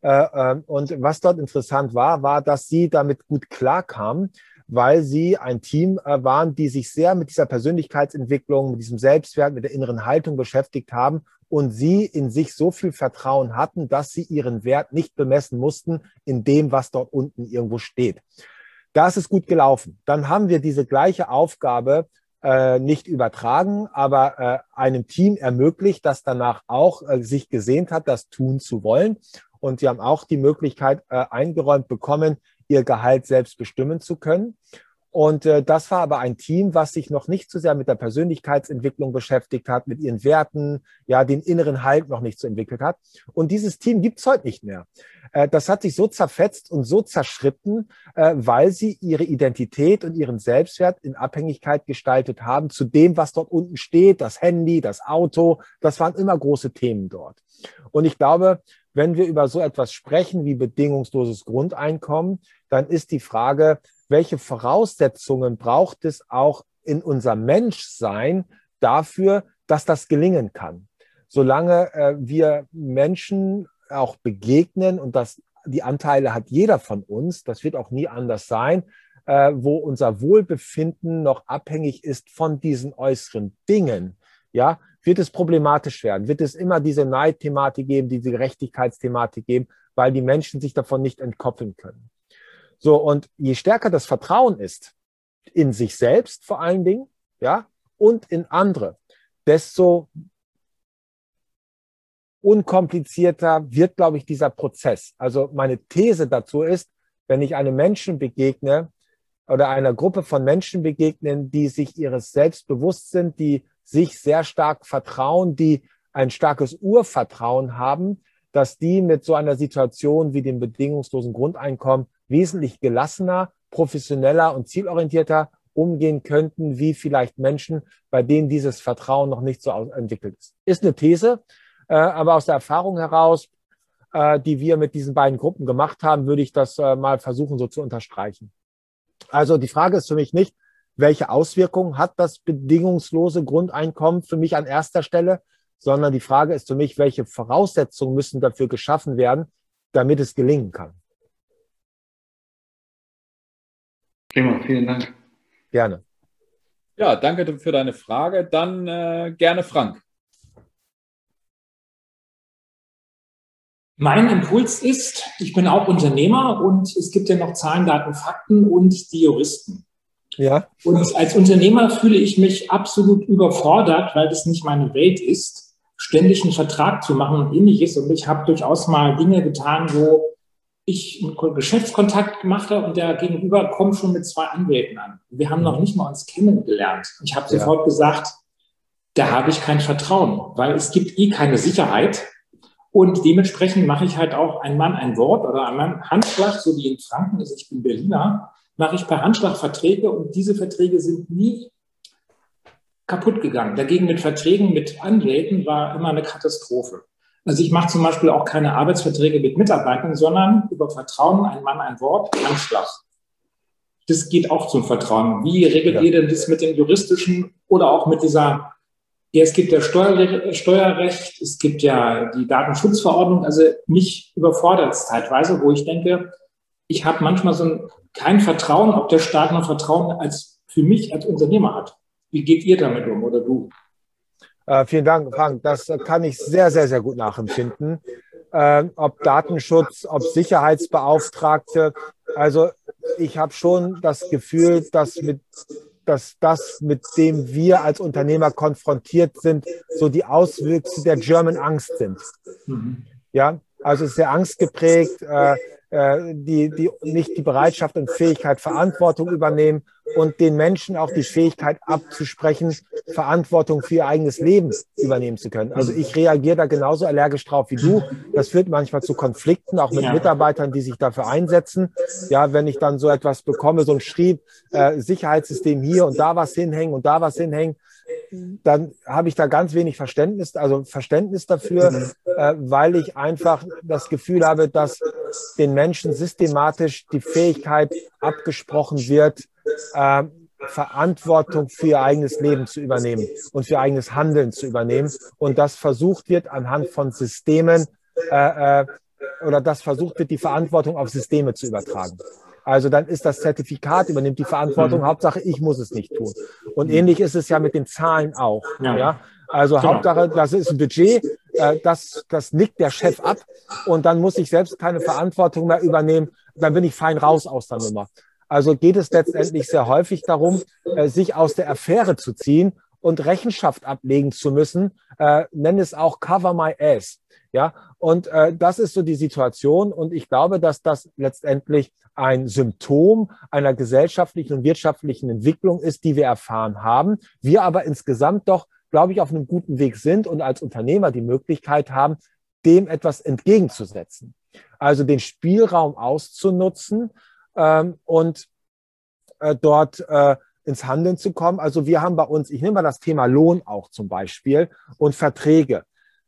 Und was dort interessant war, dass sie damit gut klarkamen, weil sie ein Team waren, die sich sehr mit dieser Persönlichkeitsentwicklung, mit diesem Selbstwert, mit der inneren Haltung beschäftigt haben und sie in sich so viel Vertrauen hatten, dass sie ihren Wert nicht bemessen mussten in dem, was dort unten irgendwo steht. Da ist es gut gelaufen. Dann haben wir diese gleiche Aufgabe nicht übertragen, aber einem Team ermöglicht, das danach auch sich gesehnt hat, das tun zu wollen. Und sie haben auch die Möglichkeit eingeräumt bekommen, ihr Gehalt selbst bestimmen zu können. Und das war aber ein Team, was sich noch nicht so sehr mit der Persönlichkeitsentwicklung beschäftigt hat, mit ihren Werten, ja, den inneren Halt noch nicht so entwickelt hat. Und dieses Team gibt es heute nicht mehr. Das hat sich so zerfetzt und so zerschritten, weil sie ihre Identität und ihren Selbstwert in Abhängigkeit gestaltet haben zu dem, was dort unten steht, das Handy, das Auto. Das waren immer große Themen dort. Und ich glaube, wenn wir über so etwas sprechen wie bedingungsloses Grundeinkommen, dann ist die Frage, welche Voraussetzungen braucht es auch in unserem Menschsein dafür, dass das gelingen kann? Solange wir Menschen auch begegnen, und die Anteile hat jeder von uns, das wird auch nie anders sein, wo unser Wohlbefinden noch abhängig ist von diesen äußeren Dingen, ja, wird es problematisch werden, wird es immer diese Neidthematik geben, diese Gerechtigkeitsthematik geben, weil die Menschen sich davon nicht entkoppeln können. So, und je stärker das Vertrauen ist, in sich selbst vor allen Dingen, ja, und in andere, desto unkomplizierter wird, glaube ich, dieser Prozess. Also meine These dazu ist, wenn ich einem Menschen begegne oder einer Gruppe von Menschen begegnen, die sich ihres selbst bewusst sind, die sich sehr stark vertrauen, die ein starkes Urvertrauen haben, dass die mit so einer Situation wie dem bedingungslosen Grundeinkommen wesentlich gelassener, professioneller und zielorientierter umgehen könnten, wie vielleicht Menschen, bei denen dieses Vertrauen noch nicht so entwickelt ist. Ist eine These, aber aus der Erfahrung heraus, die wir mit diesen beiden Gruppen gemacht haben, würde ich das mal versuchen, so zu unterstreichen. Also die Frage ist für mich nicht, welche Auswirkungen hat das bedingungslose Grundeinkommen für mich an erster Stelle, sondern die Frage ist für mich, welche Voraussetzungen müssen dafür geschaffen werden, damit es gelingen kann. Prima, vielen Dank. Gerne. Ja, danke für deine Frage. Dann gerne Frank. Mein Impuls ist, ich bin auch Unternehmer und es gibt ja noch Zahlen, Daten, Fakten und die Juristen. Ja. Und als Unternehmer fühle ich mich absolut überfordert, weil das nicht meine Welt ist, ständig einen Vertrag zu machen und ähnliches. Und ich habe durchaus mal Dinge getan, wo ich einen Geschäftskontakt gemacht habe und der Gegenüber kommt schon mit 2 Anwälten an. Wir haben noch nicht mal uns kennengelernt. Ich habe sofort gesagt, da habe ich kein Vertrauen, weil es gibt keine Sicherheit. Und dementsprechend mache ich halt auch ein Mann ein Wort oder ein Mann Handschlag, so wie in Franken ist, ich bin Berliner, mache ich per Handschlag Verträge und diese Verträge sind nie kaputt gegangen. Dagegen mit Verträgen mit Anwälten war immer eine Katastrophe. Also ich mache zum Beispiel auch keine Arbeitsverträge mit Mitarbeitern, sondern über Vertrauen, ein Mann ein Wort, Handschlag. Das geht auch zum Vertrauen. Wie regelt ihr denn das mit dem juristischen oder auch mit dieser... Ja, es gibt ja Steuerrecht, es gibt ja die Datenschutzverordnung, also mich überfordert es zeitweise, wo ich denke, ich habe manchmal kein Vertrauen, ob der Staat noch Vertrauen für mich als Unternehmer hat. Wie geht ihr damit um oder du? Vielen Dank, Frank. Das kann ich sehr, sehr, sehr gut nachempfinden. Ob Datenschutz, ob Sicherheitsbeauftragte. Also ich habe schon das Gefühl, dass das, mit dem wir als Unternehmer konfrontiert sind, so die Auswüchse der German Angst sind. Ja, also es ist sehr angstgeprägt, nicht die Bereitschaft und Fähigkeit, Verantwortung übernehmen und den Menschen auch die Fähigkeit abzusprechen, Verantwortung für ihr eigenes Leben übernehmen zu können. Also ich reagiere da genauso allergisch drauf wie du. Das führt manchmal zu Konflikten, auch mit Mitarbeitern, die sich dafür einsetzen. Ja, wenn ich dann so etwas bekomme, so ein Schrieb, Sicherheitssystem hier und da was hinhängen und da was hinhängen, dann habe ich da ganz wenig Verständnis dafür, weil ich einfach das Gefühl habe, dass den Menschen systematisch die Fähigkeit abgesprochen wird, Verantwortung für ihr eigenes Leben zu übernehmen und für ihr eigenes Handeln zu übernehmen. Und das versucht wird anhand von Systemen oder das versucht wird, die Verantwortung auf Systeme zu übertragen. Also dann ist das Zertifikat, übernimmt die Verantwortung, Hauptsache ich muss es nicht tun. Und ähnlich ist es ja mit den Zahlen auch. Ja? Also genau. Hauptsache, das ist ein Budget, das nickt der Chef ab und dann muss ich selbst keine Verantwortung mehr übernehmen, dann bin ich fein raus aus der Nummer. Also geht es letztendlich sehr häufig darum, sich aus der Affäre zu ziehen und Rechenschaft ablegen zu müssen, nenne es auch Cover my ass. Ja, und das ist so die Situation und ich glaube, dass das letztendlich ein Symptom einer gesellschaftlichen und wirtschaftlichen Entwicklung ist, die wir erfahren haben. Wir aber insgesamt doch, glaube ich, auf einem guten Weg sind und als Unternehmer die Möglichkeit haben, dem etwas entgegenzusetzen. Also den Spielraum auszunutzen und dort ins Handeln zu kommen. Also wir haben bei uns, ich nehme mal das Thema Lohn auch zum Beispiel und Verträge.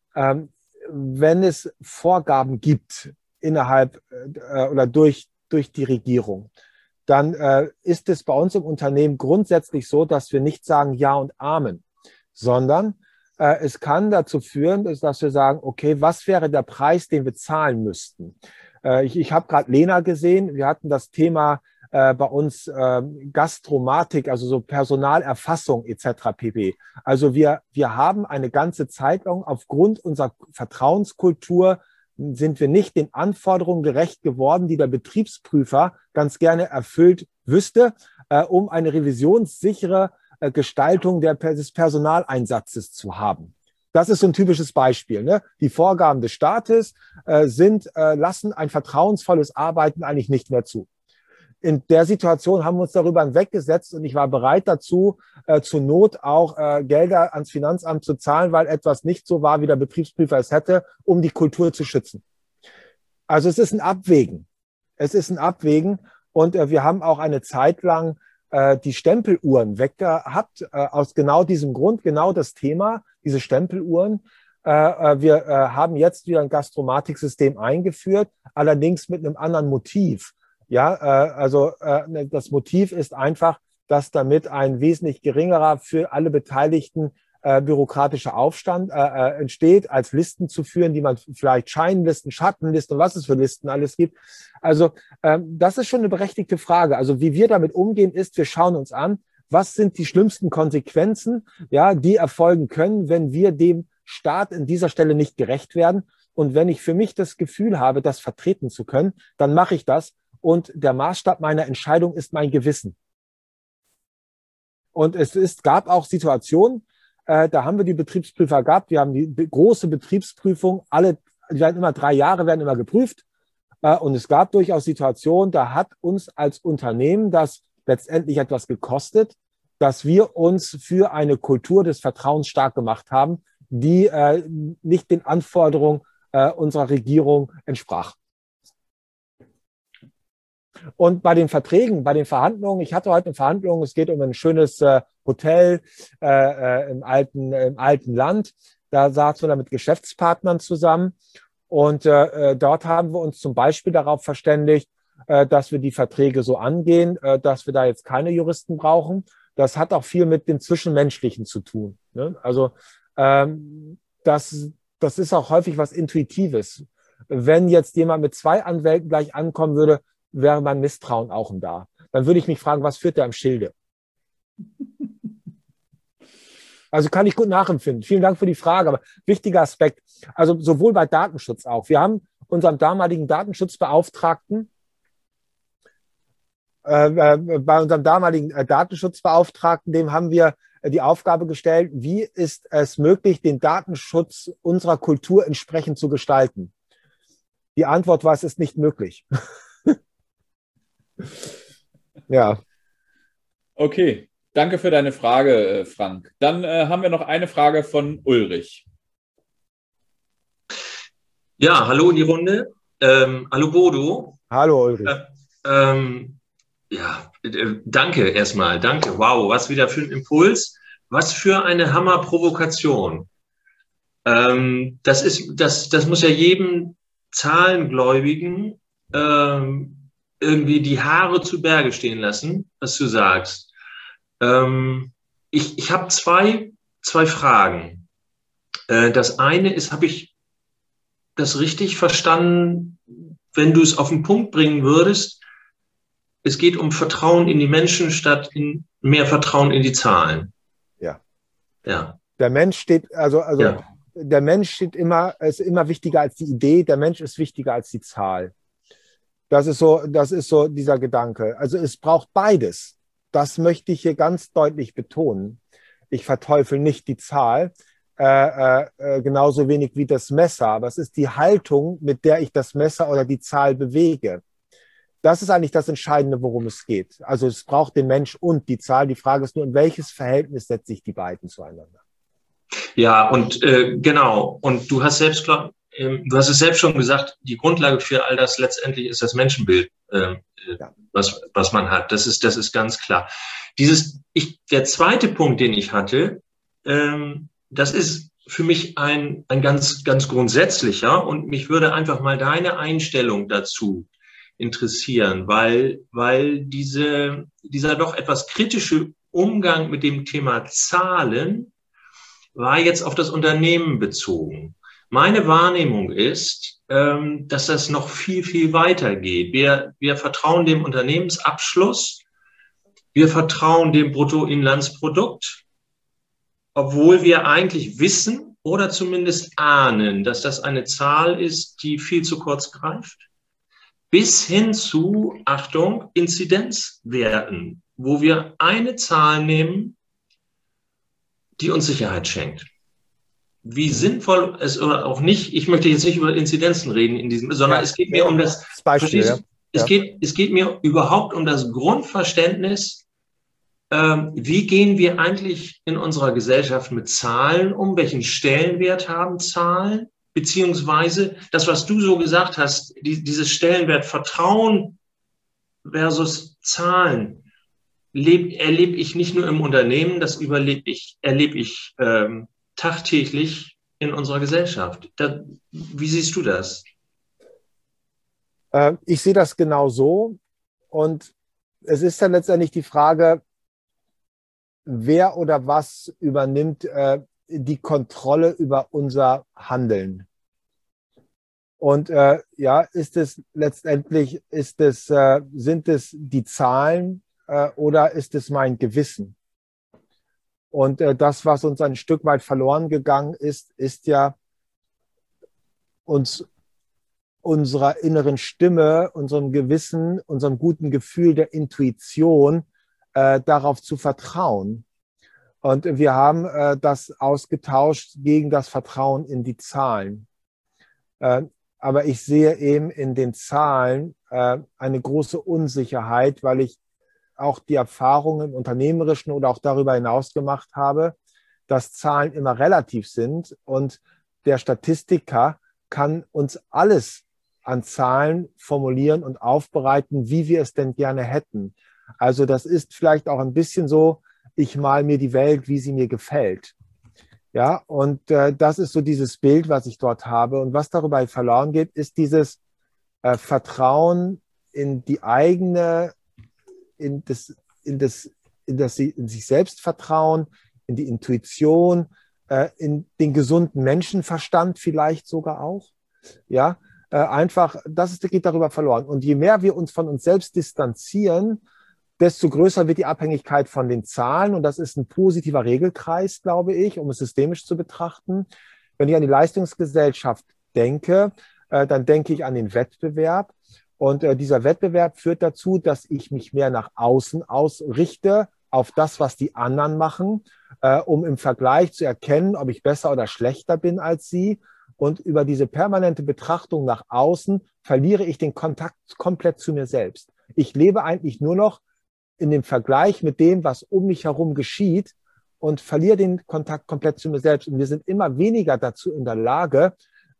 Wenn es Vorgaben gibt innerhalb oder durch die Regierung, dann ist es bei uns im Unternehmen grundsätzlich so, dass wir nicht sagen Ja und Amen, sondern es kann dazu führen, dass wir sagen, okay, was wäre der Preis, den wir zahlen müssten? Ich habe gerade Lena gesehen, wir hatten das Thema bei uns Gastromatik, also so Personalerfassung etc. pp. Also wir haben eine ganze Zeit lang aufgrund unserer Vertrauenskultur sind wir nicht den Anforderungen gerecht geworden, die der Betriebsprüfer ganz gerne erfüllt wüsste, um eine revisionssichere Gestaltung des Personaleinsatzes zu haben. Das ist so ein typisches Beispiel. Ne? Die Vorgaben des Staates lassen ein vertrauensvolles Arbeiten eigentlich nicht mehr zu. In der Situation haben wir uns darüber hinweggesetzt und ich war bereit dazu, zur Not auch Gelder ans Finanzamt zu zahlen, weil etwas nicht so war, wie der Betriebsprüfer es hätte, um die Kultur zu schützen. Also es ist ein Abwägen. Es ist ein Abwägen und wir haben auch eine Zeit lang die Stempeluhren weggehabt, aus genau diesem Grund, genau das Thema, diese Stempeluhren. Wir haben jetzt wieder ein Gastromatiksystem eingeführt, allerdings mit einem anderen Motiv. Ja, also das Motiv ist einfach, dass damit ein wesentlich geringerer für alle Beteiligten bürokratischer Aufstand entsteht, als Listen zu führen, die man vielleicht Scheinlisten, Schattenlisten, was es für Listen alles gibt. Also das ist schon eine berechtigte Frage. Also wie wir damit umgehen ist, wir schauen uns an, was sind die schlimmsten Konsequenzen, ja, die erfolgen können, wenn wir dem Staat an dieser Stelle nicht gerecht werden. Und wenn ich für mich das Gefühl habe, das vertreten zu können, dann mache ich das. Und der Maßstab meiner Entscheidung ist mein Gewissen. Und gab auch Situationen, da haben wir die Betriebsprüfer gehabt. Wir haben die große Betriebsprüfung, die werden immer 3 Jahre, werden immer geprüft. Und es gab durchaus Situationen, da hat uns als Unternehmen das letztendlich etwas gekostet, dass wir uns für eine Kultur des Vertrauens stark gemacht haben, die nicht den Anforderungen unserer Regierung entsprach. Und bei den Verträgen, bei den Verhandlungen, ich hatte heute eine Verhandlung, es geht um ein schönes Hotel im alten Land. Da saßen wir dann mit Geschäftspartnern zusammen und dort haben wir uns zum Beispiel darauf verständigt, dass wir die Verträge so angehen, dass wir da jetzt keine Juristen brauchen. Das hat auch viel mit dem Zwischenmenschlichen zu tun. Ne? Also das ist auch häufig was Intuitives. Wenn jetzt jemand mit 2 Anwälten gleich ankommen würde, wäre mein Misstrauen auch da. Dann würde ich mich fragen, was führt da im Schilde? Also kann ich gut nachempfinden. Vielen Dank für die Frage, aber wichtiger Aspekt. Also sowohl bei Datenschutz auch. Wir haben unserem damaligen Datenschutzbeauftragten, dem haben wir die Aufgabe gestellt, wie ist es möglich, den Datenschutz unserer Kultur entsprechend zu gestalten? Die Antwort war, es ist nicht möglich. Ja. Okay, danke für deine Frage, Frank. Dann haben wir noch eine Frage von Ulrich. Ja, hallo in die Runde. Hallo Bodo. Hallo Ulrich. Danke erstmal. Danke. Wow, was wieder für ein Impuls. Was für eine Hammerprovokation. Das muss ja jedem Zahlengläubigen irgendwie die Haare zu Berge stehen lassen, was du sagst. Ich habe zwei Fragen. Das eine ist, habe ich das richtig verstanden, wenn du es auf den Punkt bringen würdest? Es geht um Vertrauen in die Menschen statt in mehr Vertrauen in die Zahlen. Ja. Ja. Der Mensch steht, Ja. Der Mensch ist immer wichtiger als die Idee, der Mensch ist wichtiger als die Zahl. Das ist so dieser Gedanke. Also es braucht beides. Das möchte ich hier ganz deutlich betonen. Ich verteufel nicht die Zahl, genauso wenig wie das Messer, aber es ist die Haltung, mit der ich das Messer oder die Zahl bewege. Das ist eigentlich das Entscheidende, worum es geht. Also es braucht den Mensch und die Zahl. Die Frage ist nur, in welches Verhältnis setze ich die beiden zueinander? Ja, und genau. Und du hast es selbst schon gesagt, die Grundlage für all das letztendlich ist das Menschenbild, was man hat. Das ist ganz klar. Der zweite Punkt, den ich hatte, das ist für mich ein ganz, ganz grundsätzlicher, und mich würde einfach mal deine Einstellung dazu interessieren, weil dieser doch etwas kritische Umgang mit dem Thema Zahlen war jetzt auf das Unternehmen bezogen. Meine Wahrnehmung ist, dass das noch viel, viel weiter geht. Wir vertrauen dem Unternehmensabschluss, wir vertrauen dem Bruttoinlandsprodukt, obwohl wir eigentlich wissen oder zumindest ahnen, dass das eine Zahl ist, die viel zu kurz greift. Bis hin zu, Achtung, Inzidenzwerten, wo wir eine Zahl nehmen, die uns Sicherheit schenkt. Wie sinnvoll es oder auch nicht, ich möchte jetzt nicht über Inzidenzen reden in diesem, sondern es geht mir um das Beispiel. Es geht mir überhaupt um das Grundverständnis, wie gehen wir eigentlich in unserer Gesellschaft mit Zahlen um, welchen Stellenwert haben Zahlen, beziehungsweise das, was du so gesagt hast, dieses Stellenwert Vertrauen versus Zahlen, erlebe ich nicht nur im Unternehmen, das erlebe ich tagtäglich in unserer Gesellschaft. Wie siehst du das? Ich sehe das genau so. Und es ist dann letztendlich die Frage, wer oder was übernimmt die Kontrolle über unser Handeln. Und sind es die Zahlen oder ist es mein Gewissen? Und das, was uns ein Stück weit verloren gegangen ist, ist ja uns unserer inneren Stimme, unserem Gewissen, unserem guten Gefühl der Intuition darauf zu vertrauen. Und wir haben das ausgetauscht gegen das Vertrauen in die Zahlen. Aber ich sehe eben in den Zahlen eine große Unsicherheit, weil ich auch die Erfahrung im Unternehmerischen oder auch darüber hinaus gemacht habe, dass Zahlen immer relativ sind und der Statistiker kann uns alles an Zahlen formulieren und aufbereiten, wie wir es denn gerne hätten. Also das ist vielleicht auch ein bisschen so, ich male mir die Welt, wie sie mir gefällt. Ja, und das ist so dieses Bild, was ich dort habe. Und was darüber verloren geht, ist dieses Vertrauen in die eigene, in sich selbst vertrauen, in die Intuition, in den gesunden Menschenverstand vielleicht sogar auch. Ja, geht darüber verloren. Und je mehr wir uns von uns selbst distanzieren, desto größer wird die Abhängigkeit von den Zahlen. Und das ist ein positiver Regelkreis, glaube ich, um es systemisch zu betrachten. Wenn ich an die Leistungsgesellschaft denke, dann denke ich an den Wettbewerb. Und dieser Wettbewerb führt dazu, dass ich mich mehr nach außen ausrichte, auf das, was die anderen machen, um im Vergleich zu erkennen, ob ich besser oder schlechter bin als sie. Und über diese permanente Betrachtung nach außen verliere ich den Kontakt komplett zu mir selbst. Ich lebe eigentlich nur noch in dem Vergleich mit dem, was um mich herum geschieht und verliere den Kontakt komplett zu mir selbst. Und wir sind immer weniger dazu in der Lage,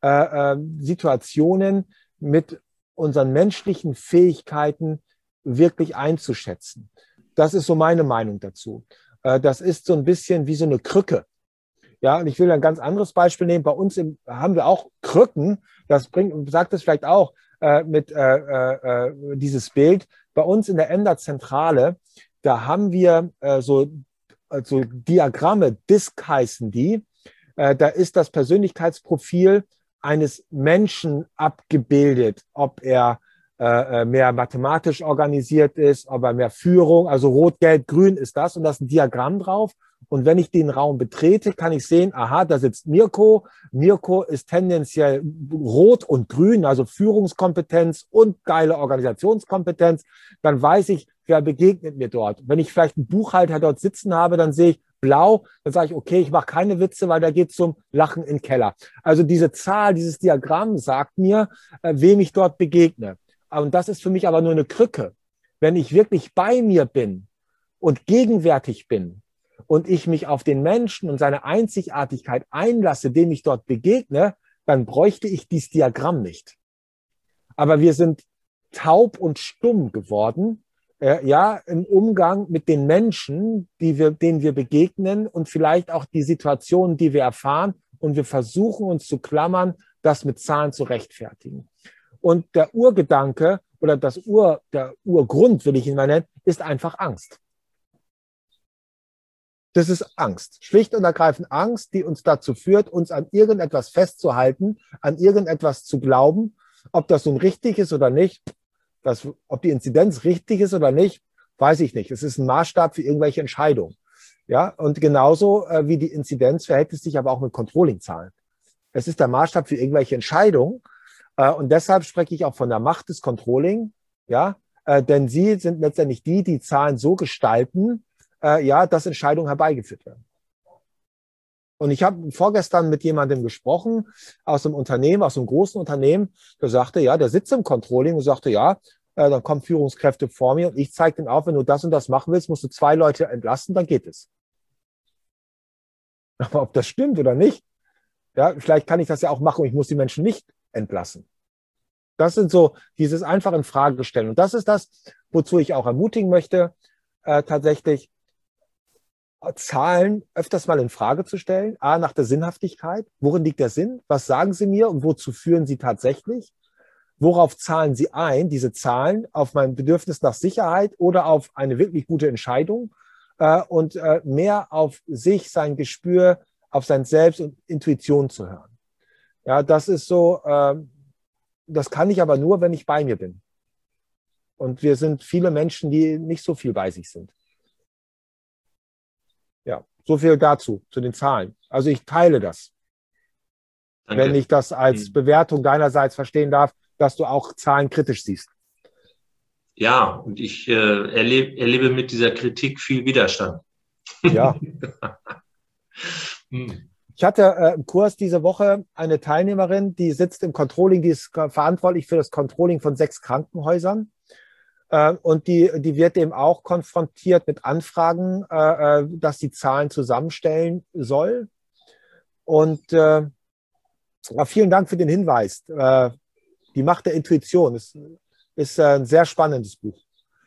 Situationen mit unseren menschlichen Fähigkeiten wirklich einzuschätzen. Das ist so meine Meinung dazu. Das ist so ein bisschen wie so eine Krücke. Ja, und ich will ein ganz anderes Beispiel nehmen. Bei uns haben wir auch Krücken. Das sagt es vielleicht auch mit dieses Bild. Bei uns in der Emder-Zentrale, da haben wir so Diagramme, DISC heißen die. Da ist das Persönlichkeitsprofil eines Menschen abgebildet, ob er mehr mathematisch organisiert ist, ob er mehr Führung, also Rot, Gelb, Grün ist das und da ist ein Diagramm drauf. Und wenn ich den Raum betrete, kann ich sehen, aha, da sitzt Mirko. Mirko ist tendenziell rot und grün, also Führungskompetenz und geile Organisationskompetenz. Dann weiß ich, wer begegnet mir dort. Wenn ich vielleicht einen Buchhalter dort sitzen habe, dann sehe ich blau, dann sage ich, okay, ich mache keine Witze, weil da geht es zum Lachen in den Keller. Also diese Zahl, dieses Diagramm sagt mir, wem ich dort begegne. Und das ist für mich aber nur eine Krücke. Wenn ich wirklich bei mir bin und gegenwärtig bin, und ich mich auf den Menschen und seine Einzigartigkeit einlasse, dem ich dort begegne, dann bräuchte ich dieses Diagramm nicht. Aber wir sind taub und stumm geworden, im Umgang mit den Menschen, denen wir begegnen und vielleicht auch die Situationen, die wir erfahren. Und wir versuchen uns zu klammern, das mit Zahlen zu rechtfertigen. Und der Urgedanke oder der Urgrund, will ich ihn mal nennen, ist einfach Angst. Das ist Angst, schlicht und ergreifend Angst, die uns dazu führt, uns an irgendetwas festzuhalten, an irgendetwas zu glauben, ob das nun richtig ist oder nicht, ob die Inzidenz richtig ist oder nicht, weiß ich nicht. Es ist ein Maßstab für irgendwelche Entscheidungen. Ja, und genauso wie die Inzidenz verhält es sich aber auch mit Controlling-Zahlen. Es ist der Maßstab für irgendwelche Entscheidungen und deshalb spreche ich auch von der Macht des Controlling, ja, denn sie sind letztendlich die Zahlen so gestalten, dass Entscheidungen herbeigeführt werden. Und ich habe vorgestern mit jemandem gesprochen aus einem Unternehmen, aus einem großen Unternehmen, der sagte, ja, der sitzt im Controlling und sagte, ja, dann kommen Führungskräfte vor mir und ich zeige denen auf, wenn du das und das machen willst, musst du 2 Leute entlasten, dann geht es. Aber ob das stimmt oder nicht, ja, vielleicht kann ich das ja auch machen und ich muss die Menschen nicht entlassen. Das sind so dieses einfach in Frage stellen. Und das ist das, wozu ich auch ermutigen möchte, tatsächlich Zahlen öfters mal in Frage zu stellen. A, nach der Sinnhaftigkeit. Worin liegt der Sinn? Was sagen sie mir und wozu führen sie tatsächlich? Worauf zahlen sie ein, diese Zahlen? Auf mein Bedürfnis nach Sicherheit oder auf eine wirklich gute Entscheidung? Und mehr auf sich, sein Gespür, auf sein Selbst und Intuition zu hören. Ja, das ist so, das kann ich aber nur, wenn ich bei mir bin. Und wir sind viele Menschen, die nicht so viel bei sich sind. Ja, so viel dazu, zu den Zahlen. Also ich teile das. Danke. Wenn ich das als Bewertung deinerseits verstehen darf, dass du auch Zahlen kritisch siehst. Ja, und ich erlebe mit dieser Kritik viel Widerstand. Ja. Ich hatte im Kurs diese Woche eine Teilnehmerin, die sitzt im Controlling, die ist verantwortlich für das Controlling von 6 Krankenhäusern. Und die wird eben auch konfrontiert mit Anfragen, dass die Zahlen zusammenstellen soll. Und vielen Dank für den Hinweis. Die Macht der Intuition ist ein sehr spannendes Buch.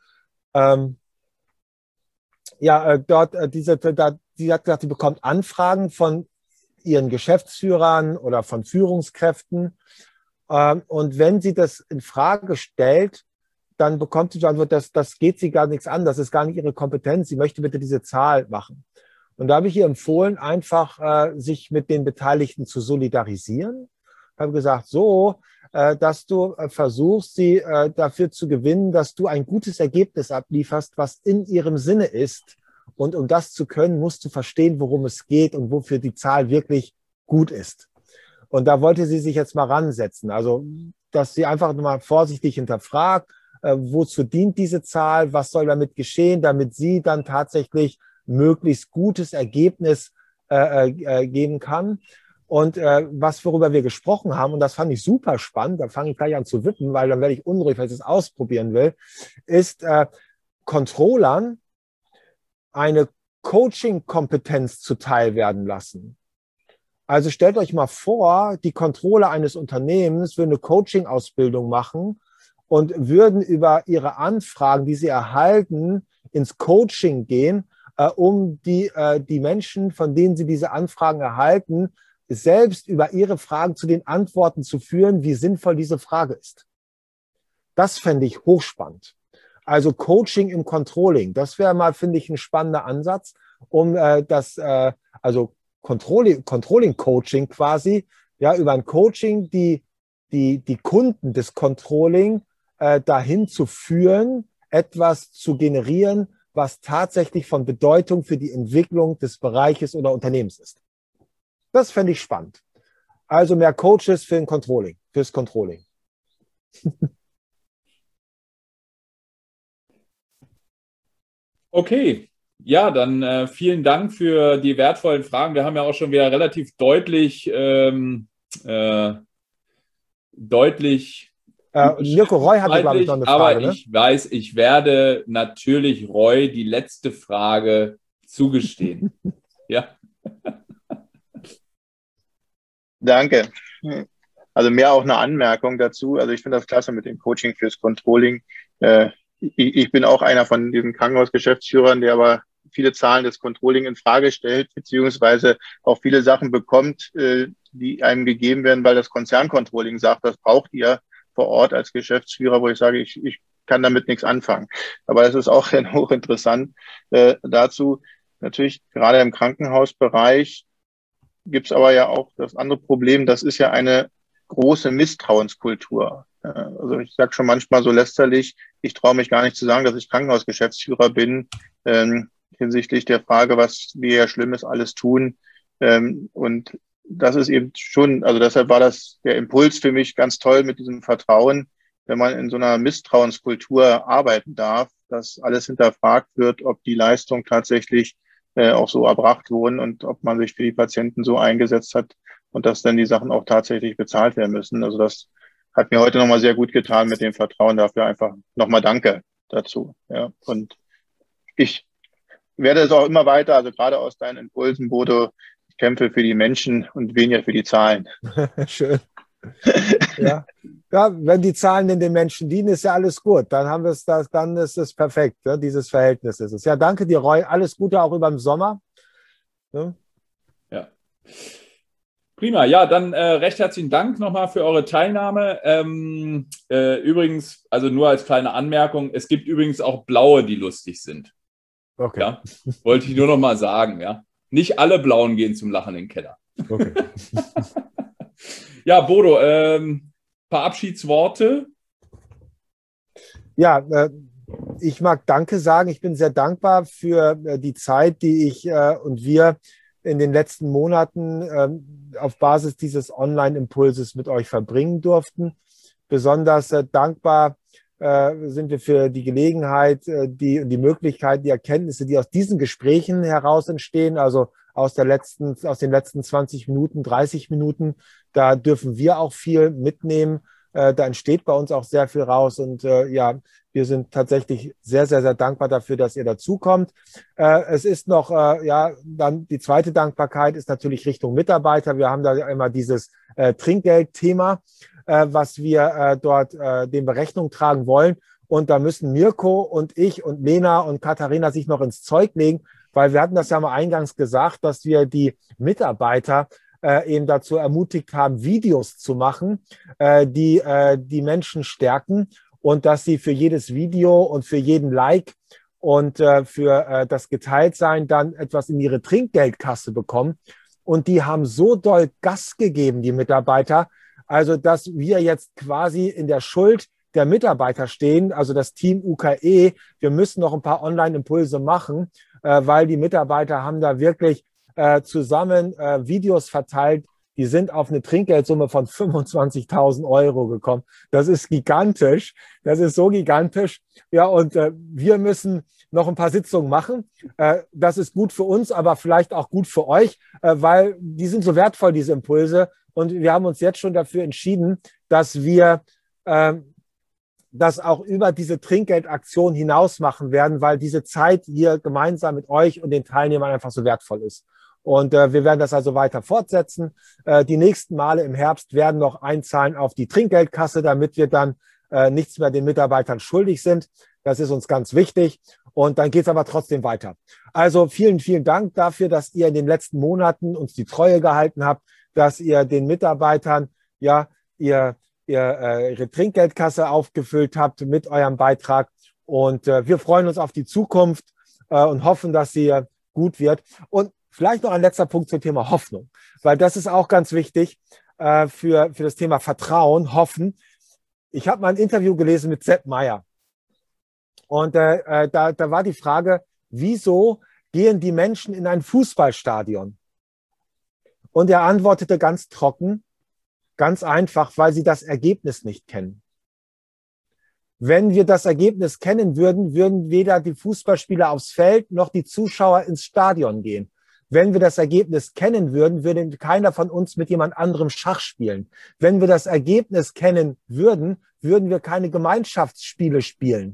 Sie hat gesagt, sie bekommt Anfragen von ihren Geschäftsführern oder von Führungskräften. Und wenn sie das in Frage stellt, dann bekommt sie die Antwort, das geht sie gar nichts an, das ist gar nicht ihre Kompetenz, sie möchte bitte diese Zahl machen. Und da habe ich ihr empfohlen, einfach sich mit den Beteiligten zu solidarisieren, habe gesagt, so, dass du versuchst, sie dafür zu gewinnen, dass du ein gutes Ergebnis ablieferst, was in ihrem Sinne ist. Und um das zu können, musst du verstehen, worum es geht und wofür die Zahl wirklich gut ist. Und da wollte sie sich jetzt mal ransetzen. Also, dass sie einfach mal vorsichtig hinterfragt, wozu dient diese Zahl, was soll damit geschehen, damit sie dann tatsächlich möglichst gutes Ergebnis geben kann. Und worüber wir gesprochen haben, und das fand ich super spannend, da fange ich gleich an zu wippen, weil dann werde ich unruhig, weil ich das ausprobieren will, ist Controllern eine Coaching-Kompetenz zuteil werden lassen. Also stellt euch mal vor, die Controller eines Unternehmens würden eine Coaching-Ausbildung machen und würden über ihre Anfragen, die sie erhalten, ins Coaching gehen, um die Menschen, von denen sie diese Anfragen erhalten, selbst über ihre Fragen zu den Antworten zu führen, wie sinnvoll diese Frage ist. Das fände ich hochspannend. Also Coaching im Controlling, das wäre mal, finde ich, ein spannender Ansatz, um also Controlling-Coaching quasi, ja, über ein Coaching die Kunden des Controlling dahin zu führen, etwas zu generieren, was tatsächlich von Bedeutung für die Entwicklung des Bereiches oder Unternehmens ist. Das fände ich spannend. Also mehr Coaches fürs Controlling. Okay, ja, dann vielen Dank für die wertvollen Fragen. Wir haben ja auch schon wieder relativ deutlich Mirko Roy hatte, glaube ich, noch eine Frage. Aber ich weiß, ich werde natürlich Roy die letzte Frage zugestehen. Ja. Danke. Also mehr auch eine Anmerkung dazu. Also ich finde das klasse mit dem Coaching fürs Controlling. Ich bin auch einer von diesen Krankenhausgeschäftsführern, der aber viele Zahlen des Controlling in Frage stellt, beziehungsweise auch viele Sachen bekommt, die einem gegeben werden, weil das Konzerncontrolling sagt, das braucht ihr vor Ort als Geschäftsführer, wo ich sage, ich kann damit nichts anfangen. Aber es ist auch hochinteressant dazu. Natürlich gerade im Krankenhausbereich gibt es aber ja auch das andere Problem, das ist ja eine große Misstrauenskultur. Also ich sage schon manchmal so lästerlich, ich traue mich gar nicht zu sagen, dass ich Krankenhausgeschäftsführer bin, hinsichtlich der Frage, was wir ja Schlimmes alles tun. Und das ist eben schon, also deshalb war das der Impuls für mich ganz toll mit diesem Vertrauen, wenn man in so einer Misstrauenskultur arbeiten darf, dass alles hinterfragt wird, ob die Leistung tatsächlich auch so erbracht wurden und ob man sich für die Patienten so eingesetzt hat und dass dann die Sachen auch tatsächlich bezahlt werden müssen. Also das hat mir heute nochmal sehr gut getan mit dem Vertrauen dafür. Einfach nochmal Danke dazu. Ja. Und ich werde es auch immer weiter, also gerade aus deinen Impulsen, Bodo, ich kämpfe für die Menschen und weniger für die Zahlen. Schön. Ja. Ja, wenn die Zahlen in den Menschen dienen, ist ja alles gut. Dann haben wir es, dann ist es perfekt. Ja, dieses Verhältnis ist es. Ja, danke dir, Roy. Alles Gute auch über den Sommer. Ja. Ja. Prima. Ja, dann recht herzlichen Dank nochmal für eure Teilnahme. Übrigens, also nur als kleine Anmerkung, es gibt übrigens auch Blaue, die lustig sind. Okay. Ja, wollte ich nur noch mal sagen. Ja, nicht alle Blauen gehen zum Lachen in den Keller. Okay. Ja, Bodo, paar Abschiedsworte. Ja, ich mag Danke sagen. Ich bin sehr dankbar für die Zeit, die ich und wir in den letzten Monaten auf Basis dieses Online-Impulses mit euch verbringen durften. Besonders dankbar sind wir für die Gelegenheit, die Möglichkeit, die Erkenntnisse, die aus diesen Gesprächen heraus entstehen, also aus den letzten 20 Minuten, 30 Minuten, da dürfen wir auch viel mitnehmen. Da entsteht bei uns auch sehr viel raus und ja, wir sind tatsächlich sehr, sehr, sehr dankbar dafür, dass ihr dazukommt. Es ist noch, ja, dann die zweite Dankbarkeit ist natürlich Richtung Mitarbeiter. Wir haben da immer dieses Trinkgeldthema, was wir dort dem Berechnung tragen wollen. Und da müssen Mirko und ich und Lena und Katharina sich noch ins Zeug legen, weil wir hatten das ja mal eingangs gesagt, dass wir die Mitarbeiter eben dazu ermutigt haben, Videos zu machen, die die Menschen stärken und dass sie für jedes Video und für jeden Like und für das Geteiltsein dann etwas in ihre Trinkgeldkasse bekommen. Und die haben so doll Gas gegeben, die Mitarbeiter. Also, dass wir jetzt quasi in der Schuld der Mitarbeiter stehen, also das Team UKE. Wir müssen noch ein paar Online-Impulse machen, weil die Mitarbeiter haben da wirklich zusammen Videos verteilt. Die sind auf eine Trinkgeldsumme von 25.000 Euro gekommen. Das ist gigantisch. Das ist so gigantisch. Ja, und wir müssen noch ein paar Sitzungen machen. Das ist gut für uns, aber vielleicht auch gut für euch, weil die sind so wertvoll, diese Impulse. Und wir haben uns jetzt schon dafür entschieden, dass wir das auch über diese Trinkgeldaktion hinaus machen werden, weil diese Zeit hier gemeinsam mit euch und den Teilnehmern einfach so wertvoll ist. Und wir werden das also weiter fortsetzen. Die nächsten Male im Herbst werden noch einzahlen auf die Trinkgeldkasse, damit wir dann nichts mehr den Mitarbeitern schuldig sind. Das ist uns ganz wichtig. Und dann geht es aber trotzdem weiter. Also vielen, vielen Dank dafür, dass ihr in den letzten Monaten uns die Treue gehalten habt, dass ihr den Mitarbeitern ja ihre Trinkgeldkasse aufgefüllt habt mit eurem Beitrag. Und wir freuen uns auf die Zukunft und hoffen, dass sie gut wird. Und vielleicht noch ein letzter Punkt zum Thema Hoffnung, weil das ist auch ganz wichtig für das Thema Vertrauen, Hoffen. Ich habe mal ein Interview gelesen mit Sepp Maier. Und da war die Frage, wieso gehen die Menschen in ein Fußballstadion? Und er antwortete ganz trocken, ganz einfach, weil sie das Ergebnis nicht kennen. Wenn wir das Ergebnis kennen würden, würden weder die Fußballspieler aufs Feld noch die Zuschauer ins Stadion gehen. Wenn wir das Ergebnis kennen würden, würde keiner von uns mit jemand anderem Schach spielen. Wenn wir das Ergebnis kennen würden, würden wir keine Gemeinschaftsspiele spielen.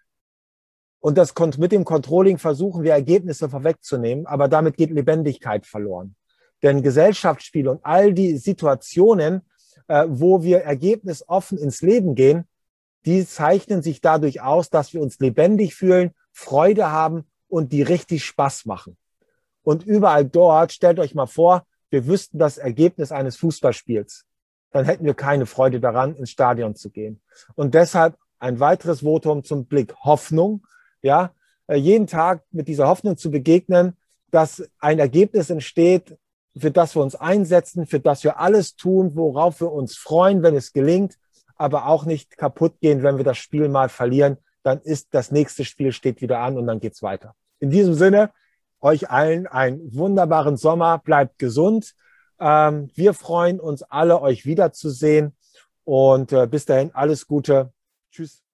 Und mit dem Controlling versuchen wir, Ergebnisse vorwegzunehmen, aber damit geht Lebendigkeit verloren. Denn Gesellschaftsspiele und all die Situationen, wo wir ergebnisoffen ins Leben gehen, die zeichnen sich dadurch aus, dass wir uns lebendig fühlen, Freude haben und die richtig Spaß machen. Und überall dort, stellt euch mal vor, wir wüssten das Ergebnis eines Fußballspiels. Dann hätten wir keine Freude daran, ins Stadion zu gehen. Und deshalb ein weiteres Votum zum Blick Hoffnung. Ja, jeden Tag mit dieser Hoffnung zu begegnen, dass ein Ergebnis entsteht, für das wir uns einsetzen, für das wir alles tun, worauf wir uns freuen, wenn es gelingt, aber auch nicht kaputt gehen, wenn wir das Spiel mal verlieren. Dann ist das nächste Spiel steht wieder an und dann geht's weiter. In diesem Sinne, euch allen einen wunderbaren Sommer. Bleibt gesund. Wir freuen uns alle, euch wiederzusehen. Und bis dahin alles Gute. Tschüss.